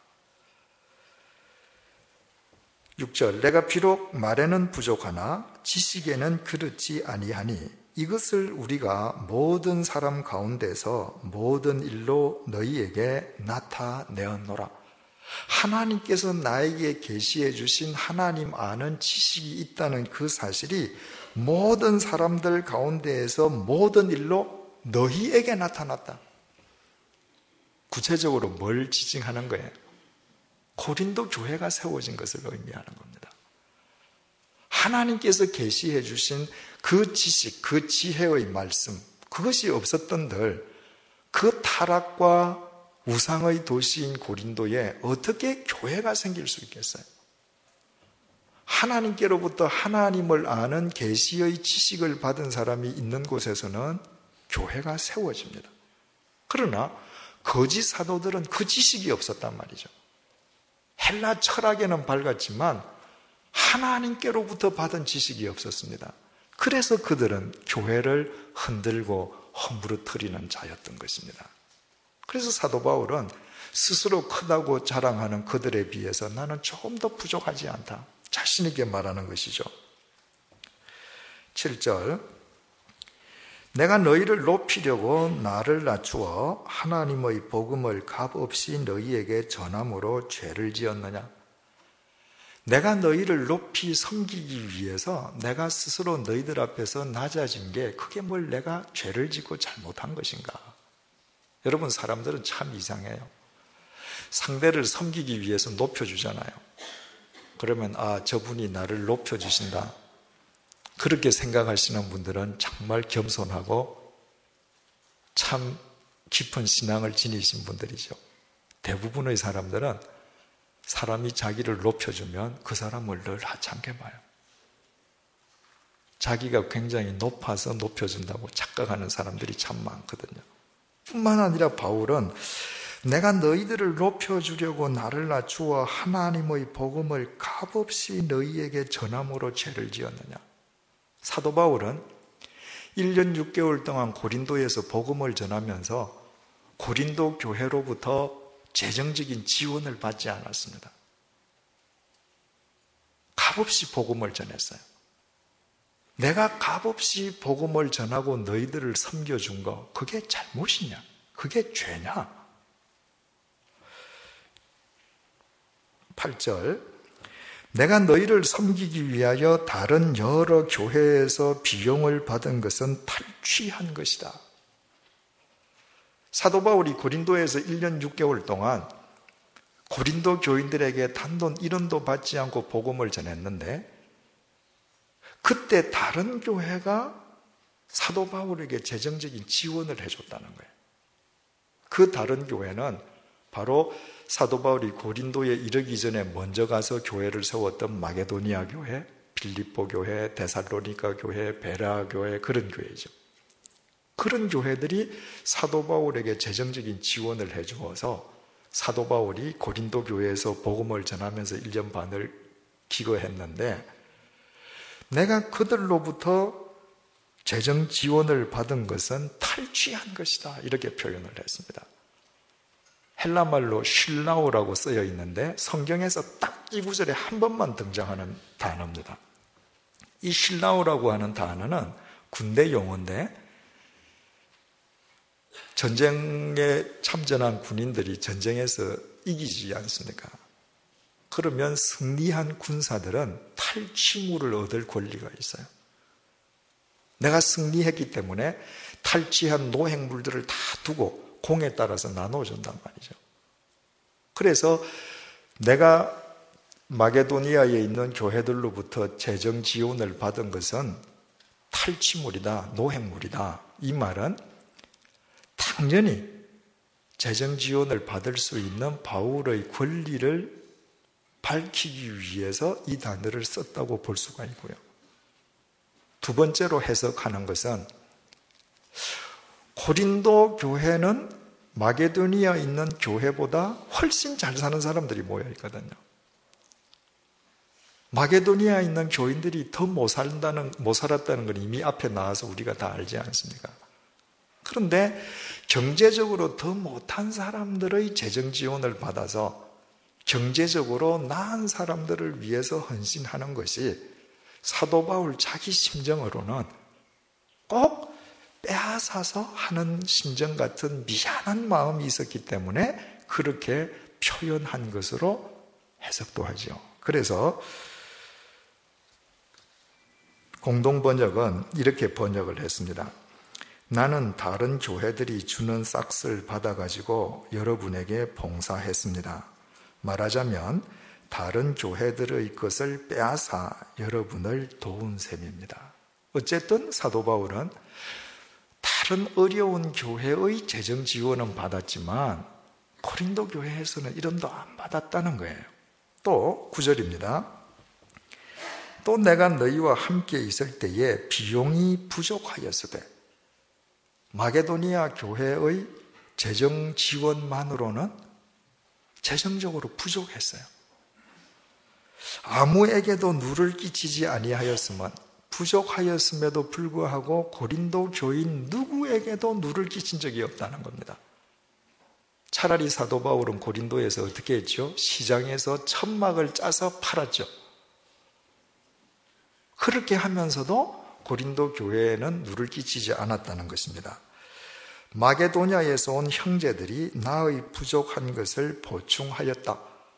육 절. 내가 비록 말에는 부족하나 지식에는 그렇지 아니하니 이것을 우리가 모든 사람 가운데서 모든 일로 너희에게 나타내었노라. 하나님께서 나에게 계시해 주신 하나님 아는 지식이 있다는 그 사실이 모든 사람들 가운데에서 모든 일로 너희에게 나타났다. 구체적으로 뭘 지칭하는 거예요? 고린도 교회가 세워진 것을 의미하는 겁니다. 하나님께서 계시해 주신 그 지식, 그 지혜의 말씀, 그것이 없었던들 그 타락과 우상의 도시인 고린도에 어떻게 교회가 생길 수 있겠어요? 하나님께로부터 하나님을 아는 계시의 지식을 받은 사람이 있는 곳에서는 교회가 세워집니다. 그러나 거짓 사도들은 그 지식이 없었단 말이죠. 헬라 철학에는 밝았지만 하나님께로부터 받은 지식이 없었습니다. 그래서 그들은 교회를 흔들고 허물어뜨리는 자였던 것입니다. 그래서 사도 바울은 스스로 크다고 자랑하는 그들에 비해서 나는 조금 더 부족하지 않다, 자신 있게 말하는 것이죠. 칠 절. 내가 너희를 높이려고 나를 낮추어 하나님의 복음을 값없이 너희에게 전함으로 죄를 지었느냐? 내가 너희를 높이 섬기기 위해서 내가 스스로 너희들 앞에서 낮아진 게 그게 뭘 내가 죄를 짓고 잘못한 것인가? 여러분, 사람들은 참 이상해요. 상대를 섬기기 위해서 높여주잖아요. 그러면 아, 저분이 나를 높여주신다, 그렇게 생각하시는 분들은 정말 겸손하고 참 깊은 신앙을 지니신 분들이죠. 대부분의 사람들은 사람이 자기를 높여주면 그 사람을 늘 하찮게 봐요. 자기가 굉장히 높아서 높여준다고 착각하는 사람들이 참 많거든요. 뿐만 아니라 바울은 내가 너희들을 높여주려고 나를 낮추어 하나님의 복음을 값없이 너희에게 전함으로 죄를 지었느냐? 사도 바울은 일 년 육 개월 동안 고린도에서 복음을 전하면서 고린도 교회로부터 재정적인 지원을 받지 않았습니다. 값없이 복음을 전했어요. 내가 값없이 복음을 전하고 너희들을 섬겨준 거, 그게 잘못이냐? 그게 죄냐? 팔 절. 내가 너희를 섬기기 위하여 다른 여러 교회에서 비용을 받은 것은 탈취한 것이다. 사도 바울이 고린도에서 일 년 육 개월 동안 고린도 교인들에게 단돈 일 원도 받지 않고 복음을 전했는데, 그때 다른 교회가 사도 바울에게 재정적인 지원을 해줬다는 거예요. 그 다른 교회는 바로 사도 바울이 고린도에 이르기 전에 먼저 가서 교회를 세웠던 마게도니아 교회, 빌립보 교회, 데살로니가 교회, 베라 교회, 그런 교회죠. 그런 교회들이 사도 바울에게 재정적인 지원을 해주어서 사도 바울이 고린도 교회에서 복음을 전하면서 일 년 반을 기거했는데, 내가 그들로부터 재정 지원을 받은 것은 탈취한 것이다, 이렇게 표현을 했습니다. 헬라말로 쉴라우라고 쓰여 있는데 성경에서 딱 이 구절에 한 번만 등장하는 단어입니다. 이 쉴라우라고 하는 단어는 군대 용어인데, 전쟁에 참전한 군인들이 전쟁에서 이기지 않습니까? 그러면 승리한 군사들은 탈취물을 얻을 권리가 있어요. 내가 승리했기 때문에 탈취한 노획물들을 다 두고 공에 따라서 나눠준단 말이죠. 그래서 내가 마게도니아에 있는 교회들로부터 재정 지원을 받은 것은 탈취물이다, 노획물이다. 이 말은 당연히 재정 지원을 받을 수 있는 바울의 권리를 밝히기 위해서 이 단어를 썼다고 볼 수가 있고요. 두 번째로 해석하는 것은 고린도 교회는 마게도니아에 있는 교회보다 훨씬 잘 사는 사람들이 모여 있거든요. 마게도니아에 있는 교인들이 더 못 살다는, 못 살았다는 건 이미 앞에 나와서 우리가 다 알지 않습니까? 그런데 경제적으로 더 못한 사람들의 재정 지원을 받아서 경제적으로 나은 사람들을 위해서 헌신하는 것이 사도 바울 자기 심정으로는 꼭 빼앗아서 하는 심정 같은 미안한 마음이 있었기 때문에 그렇게 표현한 것으로 해석도 하죠. 그래서 공동번역은 이렇게 번역을 했습니다. 나는 다른 교회들이 주는 싹스를 받아가지고 여러분에게 봉사했습니다. 말하자면 다른 교회들의 것을 빼앗아 여러분을 도운 셈입니다. 어쨌든 사도 바울은 다른 어려운 교회의 재정 지원은 받았지만 고린도 교회에서는 이런 도 안 받았다는 거예요. 또 구 절입니다. 또 내가 너희와 함께 있을 때에 비용이 부족하였으되, 마게도니아 교회의 재정 지원만으로는 재정적으로 부족했어요. 아무에게도 누를 끼치지 아니하였으면, 부족하였음에도 불구하고 고린도 교인 누구에게도 누를 끼친 적이 없다는 겁니다. 차라리 사도 바울은 고린도에서 어떻게 했죠? 시장에서 천막을 짜서 팔았죠. 그렇게 하면서도 고린도 교회에는 누를 끼치지 않았다는 것입니다. 마게도냐에서 온 형제들이 나의 부족한 것을 보충하였다.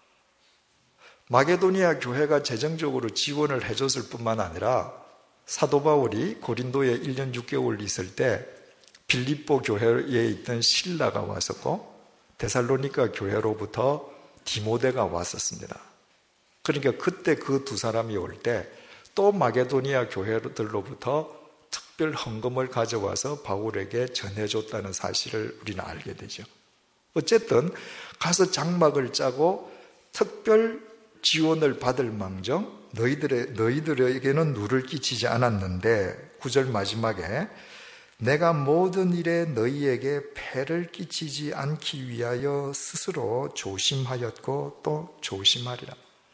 마게도니아 교회가 재정적으로 지원을 해줬을 뿐만 아니라 사도 바울이 고린도에 일 년 육 개월 있을 때 빌립보 교회에 있던 실라가 왔었고 데살로니가 교회로부터 디모데가 왔었습니다. 그러니까 그때 그 두 사람이 올 때 또 마게도니아 교회들로부터 특별 헌금을 가져와서 바울에게 전해줬다는 사실을 우리는 알게 되죠. 어쨌든 가서 장막을 짜고 특별 지원을 받을 망정 너희들의, 너희들에게는 누를 끼치지 않았는데, 구 절 마지막에 내가 모든 일에 너희에게 폐를 끼치지 않기 위하여 스스로 조심하였고 또 조심하리라.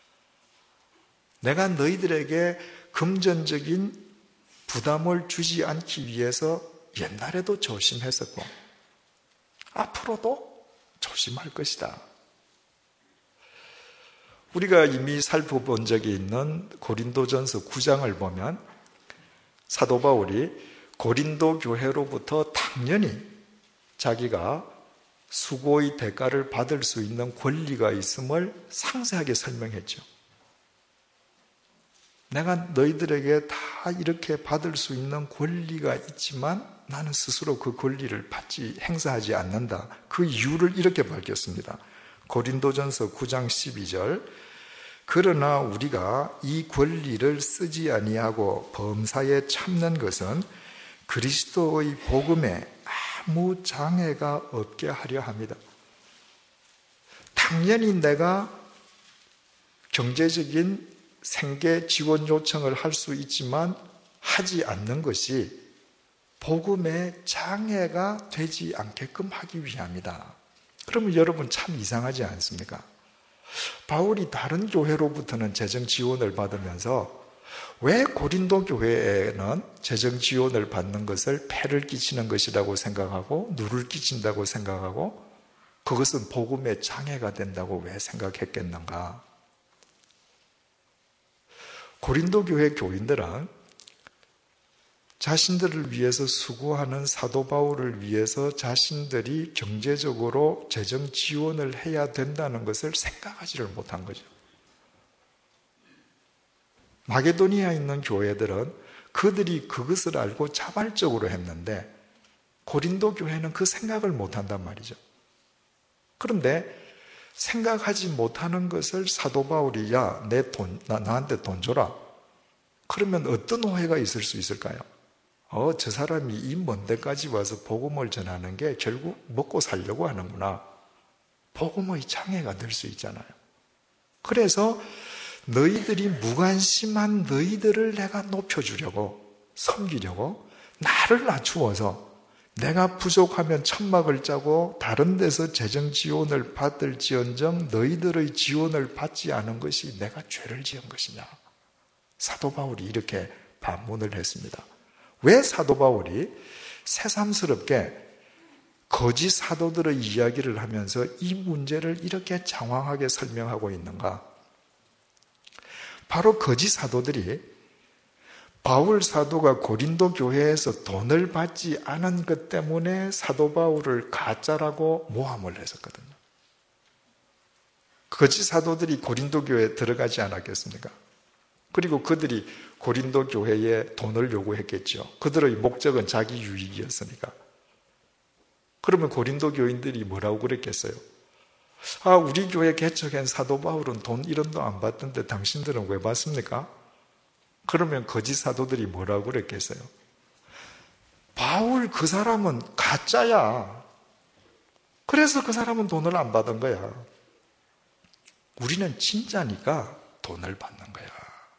내가 너희들에게 금전적인 부담을 주지 않기 위해서 옛날에도 조심했었고 앞으로도 조심할 것이다. 우리가 이미 살펴본 적이 있는 고린도전서 구 장을 보면 사도 바울이 고린도 교회로부터 당연히 자기가 수고의 대가를 받을 수 있는 권리가 있음을 상세하게 설명했죠. 내가 너희들에게 다 이렇게 받을 수 있는 권리가 있지만 나는 스스로 그 권리를 받지, 행사하지 않는다. 그 이유를 이렇게 밝혔습니다. 고린도전서 구 장 십이 절 그러나 우리가 이 권리를 쓰지 아니하고 범사에 참는 것은 그리스도의 복음에 아무 장애가 없게 하려 합니다. 당연히 내가 경제적인 생계 지원 요청을 할 수 있지만 하지 않는 것이 복음에 장애가 되지 않게끔 하기 위함이다. 그러면 여러분 참 이상하지 않습니까? 바울이 다른 교회로부터는 재정 지원을 받으면서 왜 고린도 교회에는 재정 지원을 받는 것을 폐를 끼치는 것이라고 생각하고 누를 끼친다고 생각하고 그것은 복음의 장애가 된다고 왜 생각했겠는가? 고린도 교회 교인들은 자신들을 위해서 수고하는 사도 바울을 위해서 자신들이 경제적으로 재정 지원을 해야 된다는 것을 생각하지를 못한 거죠. 마게도니아에 있는 교회들은 그들이 그것을 알고 자발적으로 했는데 고린도 교회는 그 생각을 못한단 말이죠. 그런데 생각하지 못하는 것을 사도 바울이 야, 내 돈, 나, 나한테 돈 줘라. 그러면 어떤 오해가 있을 수 있을까요? 어, 저 사람이 이 먼 데까지 와서 복음을 전하는 게 결국 먹고 살려고 하는구나. 복음의 장애가 될 수 있잖아요. 그래서 너희들이 무관심한 너희들을 내가 높여주려고, 섬기려고 나를 낮추어서 내가 부족하면 천막을 짜고 다른 데서 재정 지원을 받을지언정 너희들의 지원을 받지 않은 것이 내가 죄를 지은 것이냐. 사도 바울이 이렇게 반문을 했습니다. 왜 사도 바울이 새삼스럽게 거짓 사도들의 이야기를 하면서 이 문제를 이렇게 장황하게 설명하고 있는가? 바로 거짓 사도들이 바울 사도가 고린도 교회에서 돈을 받지 않은 것 때문에 사도 바울을 가짜라고 모함을 했었거든요. 거짓 사도들이 고린도 교회에 들어가지 않았겠습니까? 그리고 그들이 고린도 교회에 돈을 요구했겠죠. 그들의 목적은 자기 유익이었으니까. 그러면 고린도 교인들이 뭐라고 그랬겠어요? 아, 우리 교회 개척한 사도 바울은 돈 일원도 안 받던데 당신들은 왜 받습니까? 그러면 거짓 사도들이 뭐라고 그랬겠어요? 바울 그 사람은 가짜야. 그래서 그 사람은 돈을 안 받은 거야. 우리는 진짜니까 돈을 받는 거야.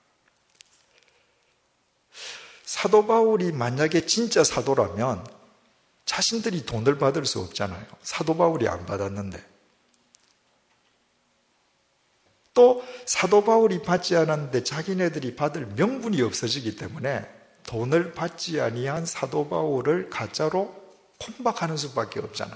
사도 바울이 만약에 진짜 사도라면 자신들이 돈을 받을 수 없잖아요. 사도 바울이 안 받았는데. 또 사도 바울이 받지 않았는데 자기네들이 받을 명분이 없어지기 때문에 돈을 받지 아니한 사도 바울을 가짜로 콤박하는 수밖에 없잖아요.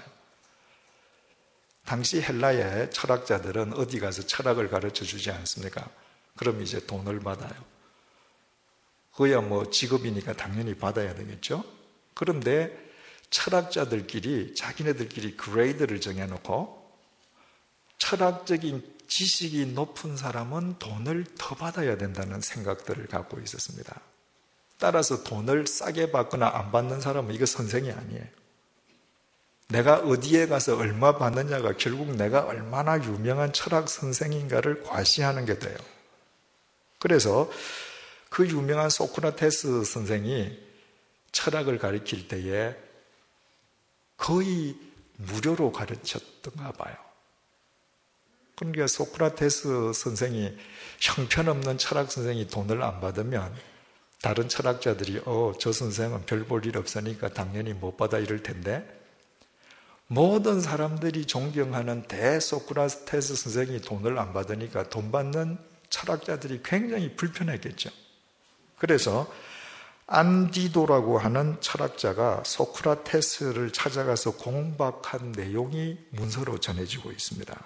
당시 헬라의 철학자들은 어디 가서 철학을 가르쳐 주지 않습니까? 그럼 이제 돈을 받아요. 그야 뭐 직업이니까 당연히 받아야 되겠죠. 그런데 철학자들끼리 자기네들끼리 그레이드를 정해놓고 철학적인 지식이 높은 사람은 돈을 더 받아야 된다는 생각들을 갖고 있었습니다. 따라서 돈을 싸게 받거나 안 받는 사람은 이거 선생이 아니에요. 내가 어디에 가서 얼마 받느냐가 결국 내가 얼마나 유명한 철학 선생인가를 과시하는 게 돼요. 그래서 그 유명한 소크라테스 선생이 철학을 가르칠 때에 거의 무료로 가르쳤던가 봐요. 그러니까 소크라테스 선생이 형편없는 철학 선생이 돈을 안 받으면 다른 철학자들이 어, 저 선생은 별 볼 일 없으니까 당연히 못 받아 이럴 텐데 모든 사람들이 존경하는 대소크라테스 선생이 돈을 안 받으니까 돈 받는 철학자들이 굉장히 불편했겠죠. 그래서 안디도라고 하는 철학자가 소크라테스를 찾아가서 공박한 내용이 문서로 전해지고 있습니다.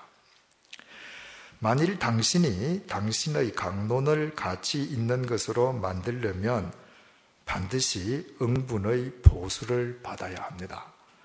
만일 당신이 당신의 강론을 가치 있는 것으로 만들려면 반드시 응분의 보수를 받아야 합니다.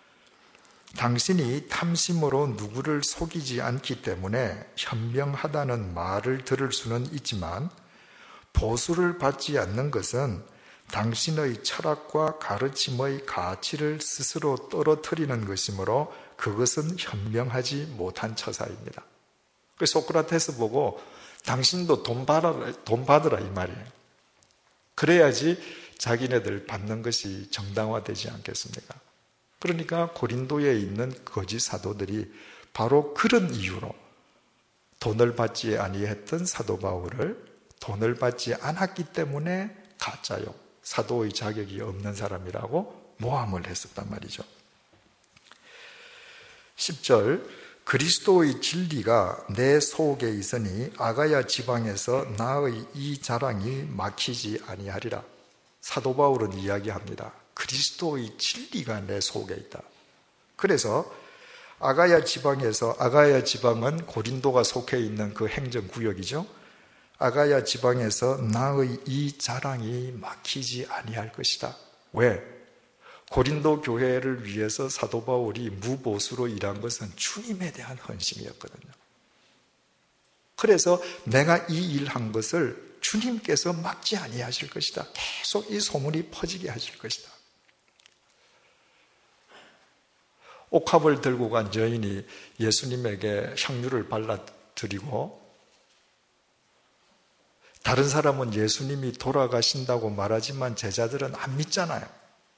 당신이 탐심으로 누구를 속이지 않기 때문에 현명하다는 말을 들을 수는 있지만 보수를 받지 않는 것은 당신의 철학과 가르침의 가치를 스스로 떨어뜨리는 것이므로 그것은 현명하지 못한 처사입니다. 그래서 소크라테스 보고 당신도 돈 받아라, 돈 받으라 이 말이에요. 그래야지 자기네들 받는 것이 정당화되지 않겠습니까? 그러니까 고린도에 있는 거짓 사도들이 바로 그런 이유로 돈을 받지 아니했던 사도 바울을 돈을 받지 않았기 때문에 가짜요, 사도의 자격이 없는 사람이라고 모함을 했었단 말이죠. 십 절
그리스도의 진리가 내 속에 있으니 아가야 지방에서 나의 이 자랑이 막히지 아니하리라. 사도 바울은 이야기합니다. 그리스도의 진리가 내 속에 있다. 그래서 아가야 지방에서, 아가야 지방은 고린도가 속해 있는 그 행정구역이죠. 아가야 지방에서 나의 이 자랑이 막히지 아니할 것이다. 왜? 고린도 교회를 위해서 사도 바울이 무보수로 일한 것은 주님에 대한 헌신이었거든요. 그래서 내가 이 일한 것을 주님께서 막지 아니하실 것이다. 계속 이 소문이 퍼지게 하실 것이다. 옥합을 들고 간 여인이 예수님에게 향유를 발라드리고, 다른 사람은 예수님이 돌아가신다고 말하지만 제자들은 안 믿잖아요.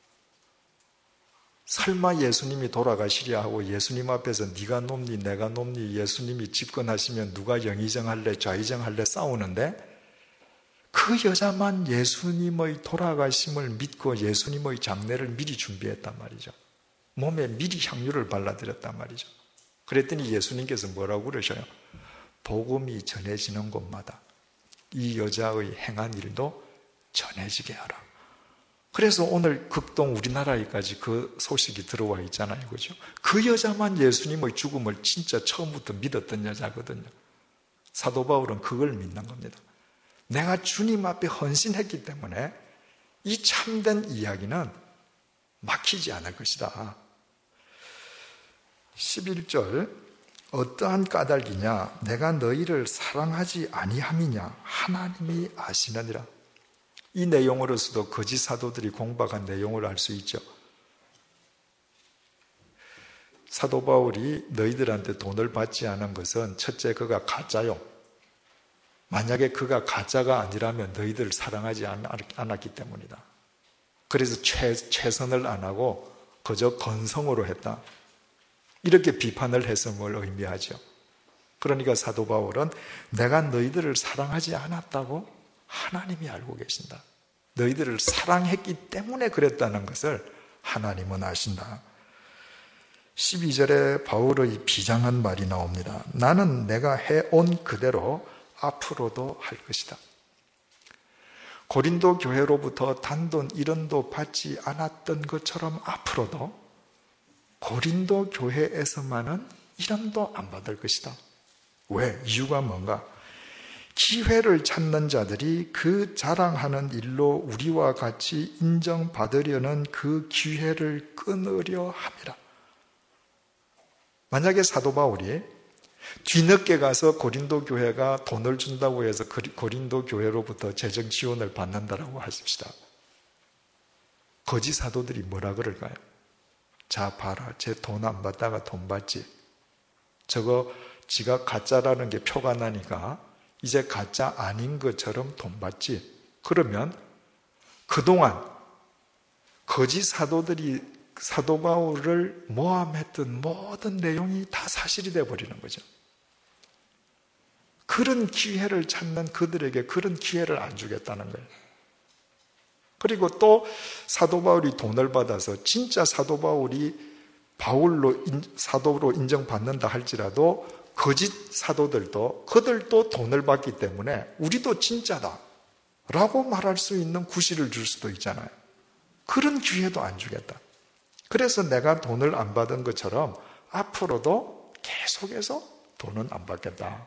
설마 예수님이 돌아가시랴 하고 예수님 앞에서 네가 놈니 내가 놈니 예수님이 집권하시면 누가 영의정할래 좌의정할래 싸우는데, 그 여자만 예수님의 돌아가심을 믿고 예수님의 장례를 미리 준비했단 말이죠. 몸에 미리 향유를 발라드렸단 말이죠. 그랬더니 예수님께서 뭐라고 그러셔요? 복음이 전해지는 곳마다 이 여자의 행한 일도 전해지게 하라. 그래서 오늘 극동 우리나라에까지 그 소식이 들어와 있잖아요. 그죠? 그 여자만 예수님의 죽음을 진짜 처음부터 믿었던 여자거든요. 사도 바울은 그걸 믿는 겁니다. 내가 주님 앞에 헌신했기 때문에 이 참된 이야기는 막히지 않을 것이다. 십일 절, 어떠한 까닭이냐? 내가 너희를 사랑하지 아니함이냐? 하나님이 아시느니라. 이 내용으로서도 거짓 사도들이 공박한 내용을 알 수 있죠. 사도 바울이 너희들한테 돈을 받지 않은 것은 첫째, 그가 가짜요. 만약에 그가 가짜가 아니라면 너희들을 사랑하지 않았기 때문이다. 그래서 최, 최선을 안 하고 그저 건성으로 했다. 이렇게 비판을 했음을 의미하죠. 그러니까 사도 바울은 내가 너희들을 사랑하지 않았다고 하나님이 알고 계신다. 너희들을 사랑했기 때문에 그랬다는 것을 하나님은 아신다. 십이 절에 바울의 비장한 말이 나옵니다. 나는 내가 해온 그대로 앞으로도 할 것이다. 고린도 교회로부터 단돈 일 원도 받지 않았던 것처럼 앞으로도 고린도 교회에서만은 일 원도 안 받을 것이다. 왜? 이유가 뭔가? 기회를 찾는 자들이 그 자랑하는 일로 우리와 같이 인정받으려는 그 기회를 끊으려 함이라. 만약에 사도 바울이 뒤늦게 가서 고린도 교회가 돈을 준다고 해서 고린도 교회로부터 재정 지원을 받는다라고 하십시다. 거짓 사도들이 뭐라 그럴까요? 자 봐라, 쟤 돈 안 받다가 돈 받지. 저거 지가 가짜라는 게 표가 나니까 이제 가짜 아닌 것처럼 돈 받지. 그러면 그동안 거짓 사도들이 사도 바울을 모함했던 모든 내용이 다 사실이 되어버리는 거죠. 그런 기회를 찾는 그들에게 그런 기회를 안 주겠다는 거예요. 그리고 또 사도 바울이 돈을 받아서 진짜 사도 바울이 바울로 사도로 인정받는다 할지라도 거짓 사도들도 그들도 돈을 받기 때문에 우리도 진짜다 라고 말할 수 있는 구실을 줄 수도 있잖아요. 그런 기회도 안 주겠다. 그래서 내가 돈을 안 받은 것처럼 앞으로도 계속해서 돈은 안 받겠다.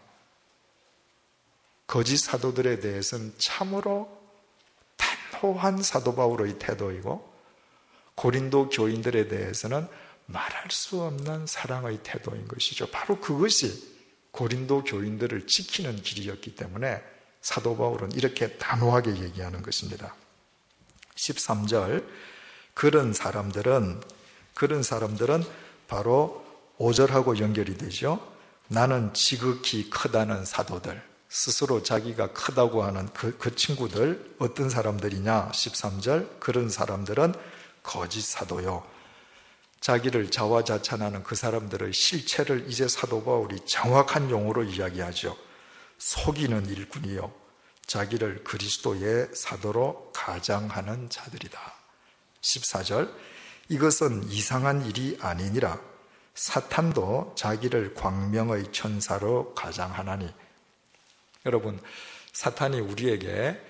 거짓 사도들에 대해서는 참으로 단호한 사도 바울의 태도이고, 고린도 교인들에 대해서는 말할 수 없는 사랑의 태도인 것이죠. 바로 그것이 고린도 교인들을 지키는 길이었기 때문에 사도 바울은 이렇게 단호하게 얘기하는 것입니다. 십삼 절, 그런 사람들은 그런 사람들은 바로 오 절하고 연결이 되죠. 나는 지극히 크다는 사도들, 스스로 자기가 크다고 하는 그, 그 친구들 어떤 사람들이냐? 십삼 절, 그런 사람들은 거짓 사도요. 자기를 자화자찬하는 그 사람들의 실체를 이제 사도 바울이 정확한 용어로 이야기하죠. 속이는 일꾼이요, 자기를 그리스도의 사도로 가장하는 자들이다. 십사 절, 이것은 이상한 일이 아니니라. 사탄도 자기를 광명의 천사로 가장하나니. 여러분, 사탄이 우리에게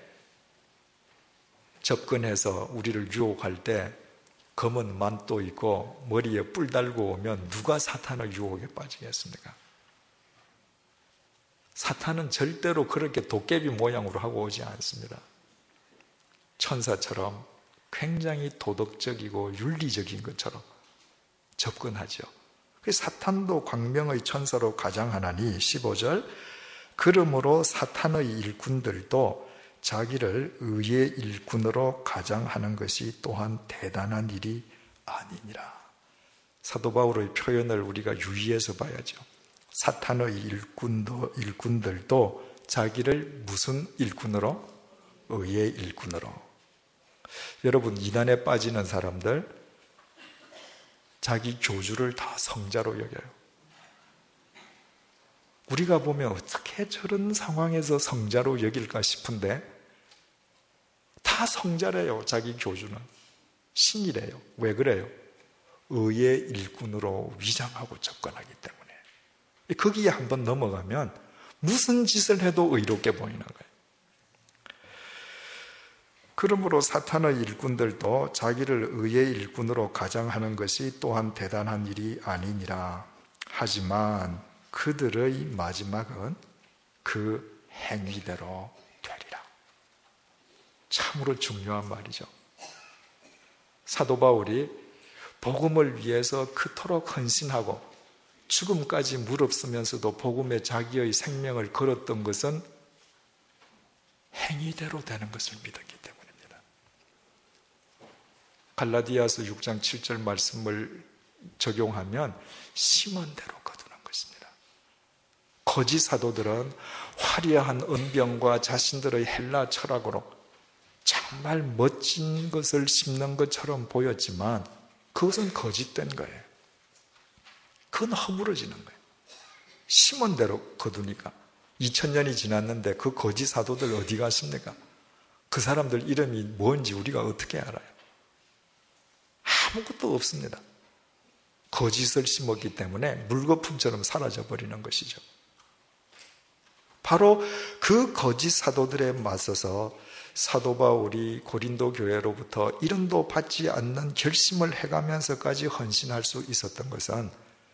접근해서 우리를 유혹할 때 검은 만도 있고 머리에 뿔 달고 오면 누가 사탄의 유혹에 빠지겠습니까? 사탄은 절대로 그렇게 도깨비 모양으로 하고 오지 않습니다. 천사처럼 굉장히 도덕적이고 윤리적인 것처럼 접근하죠. 그래서 사탄도 광명의 천사로 가장하나니 십오 절 그러므로 사탄의 일꾼들도 자기를 의의 일꾼으로 가장하는 것이 또한 대단한 일이 아니니라. 사도 바울의 표현을 우리가 유의해서 봐야죠. 사탄의 일꾼도, 일꾼들도 자기를 무슨 일꾼으로? 의의 일꾼으로. 여러분, 이단에 빠지는 사람들 자기 교주를 다 성자로 여겨요. 우리가 보면 어떻게 저런 상황에서 성자로 여길까 싶은데 다 성자래요. 자기 교주는 신이래요. 왜 그래요? 의의 일꾼으로 위장하고 접근하기 때문에. 거기에 한번 넘어가면 무슨 짓을 해도 의롭게 보이는 거예요. 그러므로 사탄의 일꾼들도 자기를 의의 일꾼으로 가장하는 것이 또한 대단한 일이 아니니라. 하지만 그들의 마지막은 그 행위대로 되리라. 참으로 중요한 말이죠. 사도 바울이 복음을 위해서 그토록 헌신하고 죽음까지 무릅쓰면서도 복음에 자기의 생명을 걸었던 것은 행위대로 되는 것을 믿었기 때문입니다. 갈라디아서 육 장 칠 절 말씀을 적용하면 심은 대로 거두는 것입니다. 거짓 사도들은 화려한 언병과 자신들의 헬라 철학으로 정말 멋진 것을 심는 것처럼 보였지만 그것은 거짓된 거예요. 그건 허물어지는 거예요. 심은 대로 거두니까. 이천 년이 지났는데 그 거짓 사도들 어디 갔습니까? 그 사람들 이름이 뭔지 우리가 어떻게 알아요? 아무것도 없습니다. 거짓을 심었기 때문에 물거품처럼 사라져 버리는 것이죠. 바로 그 거짓 사도들에 맞서서 사도 바울이 고린도 교회로부터 이름도 받지 않는 결심을 해가면서까지 헌신할 수 있었던 것은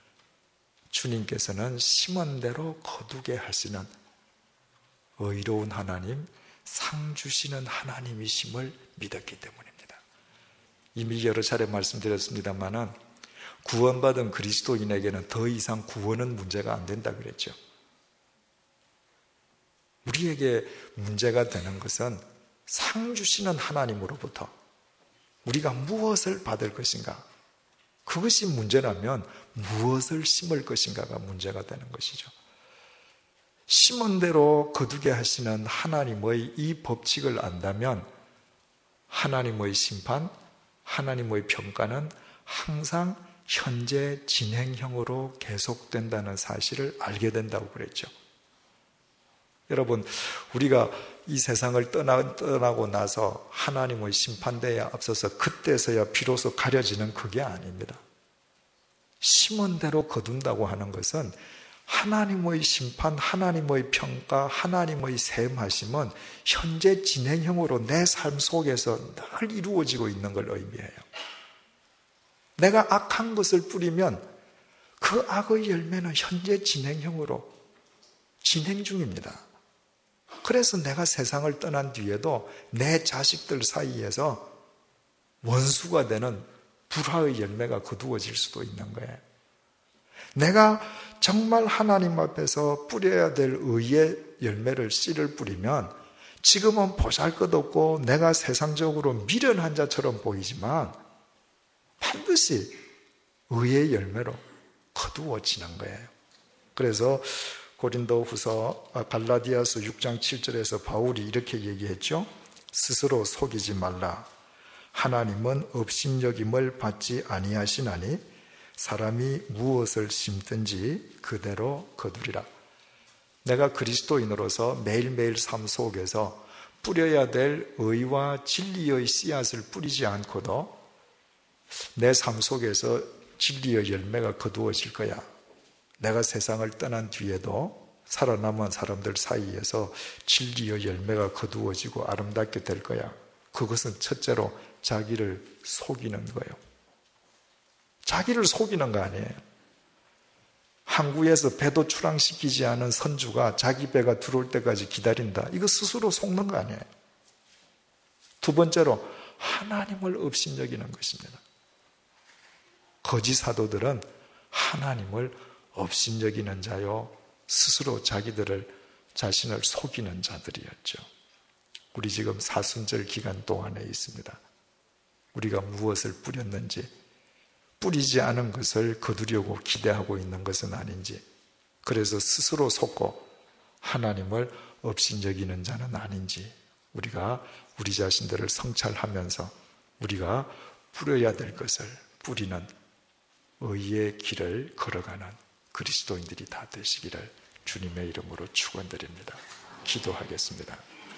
주님께서는 심은 대로 거두게 하시는 의로운 하나님, 상 주시는 하나님이심을 믿었기 때문입니다. 이미 여러 차례 말씀드렸습니다마는 구원받은 그리스도인에게는 더 이상 구원은 문제가 안 된다 그랬죠. 우리에게 문제가 되는 것은 상 주시는 하나님으로부터 우리가 무엇을 받을 것인가? 그것이 문제라면 무엇을 심을 것인가가 문제가 되는 것이죠. 심은 대로 거두게 하시는 하나님의 이 법칙을 안다면 하나님의 심판, 하나님의 평가는 항상 현재 진행형으로 계속된다는 사실을 알게 된다고 그랬죠. 여러분, 우리가 이 세상을 떠나, 떠나고 나서 하나님의 심판대에 앞서서 그때서야 비로소 가려지는 그게 아닙니다. 심은 대로 거둔다고 하는 것은 하나님의 심판, 하나님의 평가, 하나님의 셈하심은 현재 진행형으로 내 삶 속에서 늘 이루어지고 있는 걸 의미해요. 내가 악한 것을 뿌리면 그 악의 열매는 현재 진행형으로 진행 중입니다. 그래서 내가 세상을 떠난 뒤에도 내 자식들 사이에서 원수가 되는 불화의 열매가 거두어질 수도 있는 거예요. 내가 정말 하나님 앞에서 뿌려야 될 의의 열매를 씨를 뿌리면 지금은 보잘것없고 내가 세상적으로 미련한 자처럼 보이지만 반드시 의의 열매로 거두어지는 거예요. 그래서 고린도 후서 갈라디아서 육 장 칠 절에서 바울이 이렇게 얘기했죠. 스스로 속이지 말라. 하나님은 업신여김을 받지 아니하시나니 사람이 무엇을 심든지 그대로 거두리라. 내가 그리스도인으로서 매일매일 삶 속에서 뿌려야 될 의와 진리의 씨앗을 뿌리지 않고도 내 삶 속에서 진리의 열매가 거두어질 거야. 내가 세상을 떠난 뒤에도 살아남은 사람들 사이에서 진리의 열매가 거두어지고 아름답게 될 거야. 그것은 첫째로 자기를 속이는 거예요. 자기를 속이는 거 아니에요. 항구에서 배도 출항시키지 않은 선주가 자기 배가 들어올 때까지 기다린다. 이거 스스로 속는 거 아니에요. 두 번째로 하나님을 업신여기는 것입니다. 거짓 사도들은 하나님을 업신여기는 자요, 스스로 자기들을 자신을 속이는 자들이었죠. 우리 지금 사순절 기간 동안에 있습니다. 우리가 무엇을 뿌렸는지, 뿌리지 않은 것을 거두려고 기대하고 있는 것은 아닌지, 그래서 스스로 속고 하나님을 업신여기는 자는 아닌지, 우리가 우리 자신들을 성찰하면서 우리가 뿌려야 될 것을 뿌리는 의의 길을 걸어가는 그리스도인들이 다 되시기를 주님의 이름으로 축원드립니다. 기도하겠습니다.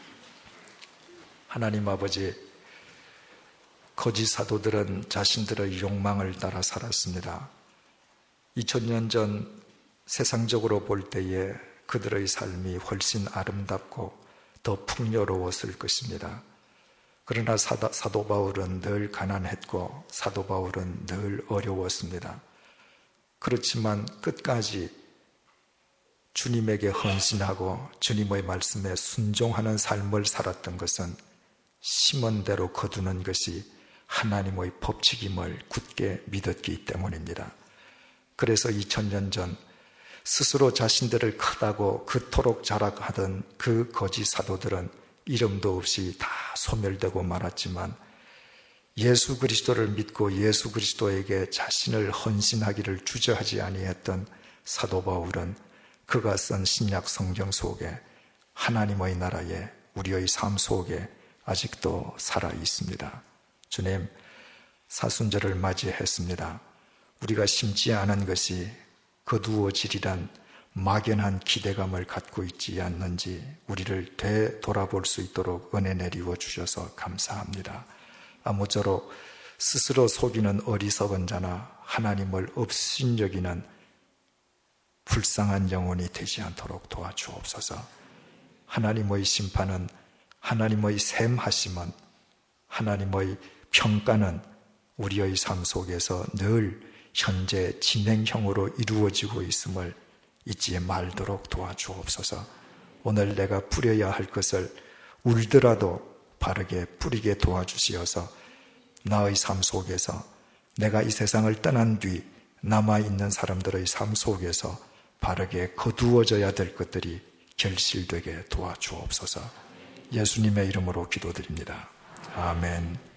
하나님 아버지, 거짓 사도들은 자신들의 욕망을 따라 살았습니다. 이천 년 전 세상적으로 볼 때에 그들의 삶이 훨씬 아름답고 더 풍요로웠을 것입니다. 그러나 사도, 사도 바울은 늘 가난했고 사도 바울은 늘 어려웠습니다. 그렇지만 끝까지 주님에게 헌신하고 주님의 말씀에 순종하는 삶을 살았던 것은 심은 대로 거두는 것이 하나님의 법칙임을 굳게 믿었기 때문입니다. 그래서 이천 년 전 스스로 자신들을 크다고 그토록 자랑하던 그 거짓 사도들은 이름도 없이 다 소멸되고 말았지만, 예수 그리스도를 믿고 예수 그리스도에게 자신을 헌신하기를 주저하지 아니했던 사도 바울은 그가 쓴 신약 성경 속에 하나님의 나라에 우리의 삶 속에 아직도 살아 있습니다. 주님, 사순절을 맞이했습니다. 우리가 심지 않은 것이 거두어지리란 막연한 기대감을 갖고 있지 않는지 우리를 되돌아볼 수 있도록 은혜 내리워 주셔서 감사합니다. 아무쪼록 스스로 속이는 어리석은 자나 하나님을 업신여기는 불쌍한 영혼이 되지 않도록 도와주옵소서. 하나님의 심판은, 하나님의 셈하심은, 하나님의 평가는 우리의 삶 속에서 늘 현재 진행형으로 이루어지고 있음을 잊지 말도록 도와주옵소서. 오늘 내가 뿌려야 할 것을 울더라도 바르게 뿌리게 도와주시어서 나의 삶 속에서, 내가 이 세상을 떠난 뒤 남아있는 사람들의 삶 속에서 바르게 거두어져야 될 것들이 결실되게 도와주옵소서. 예수님의 이름으로 기도드립니다. 아멘.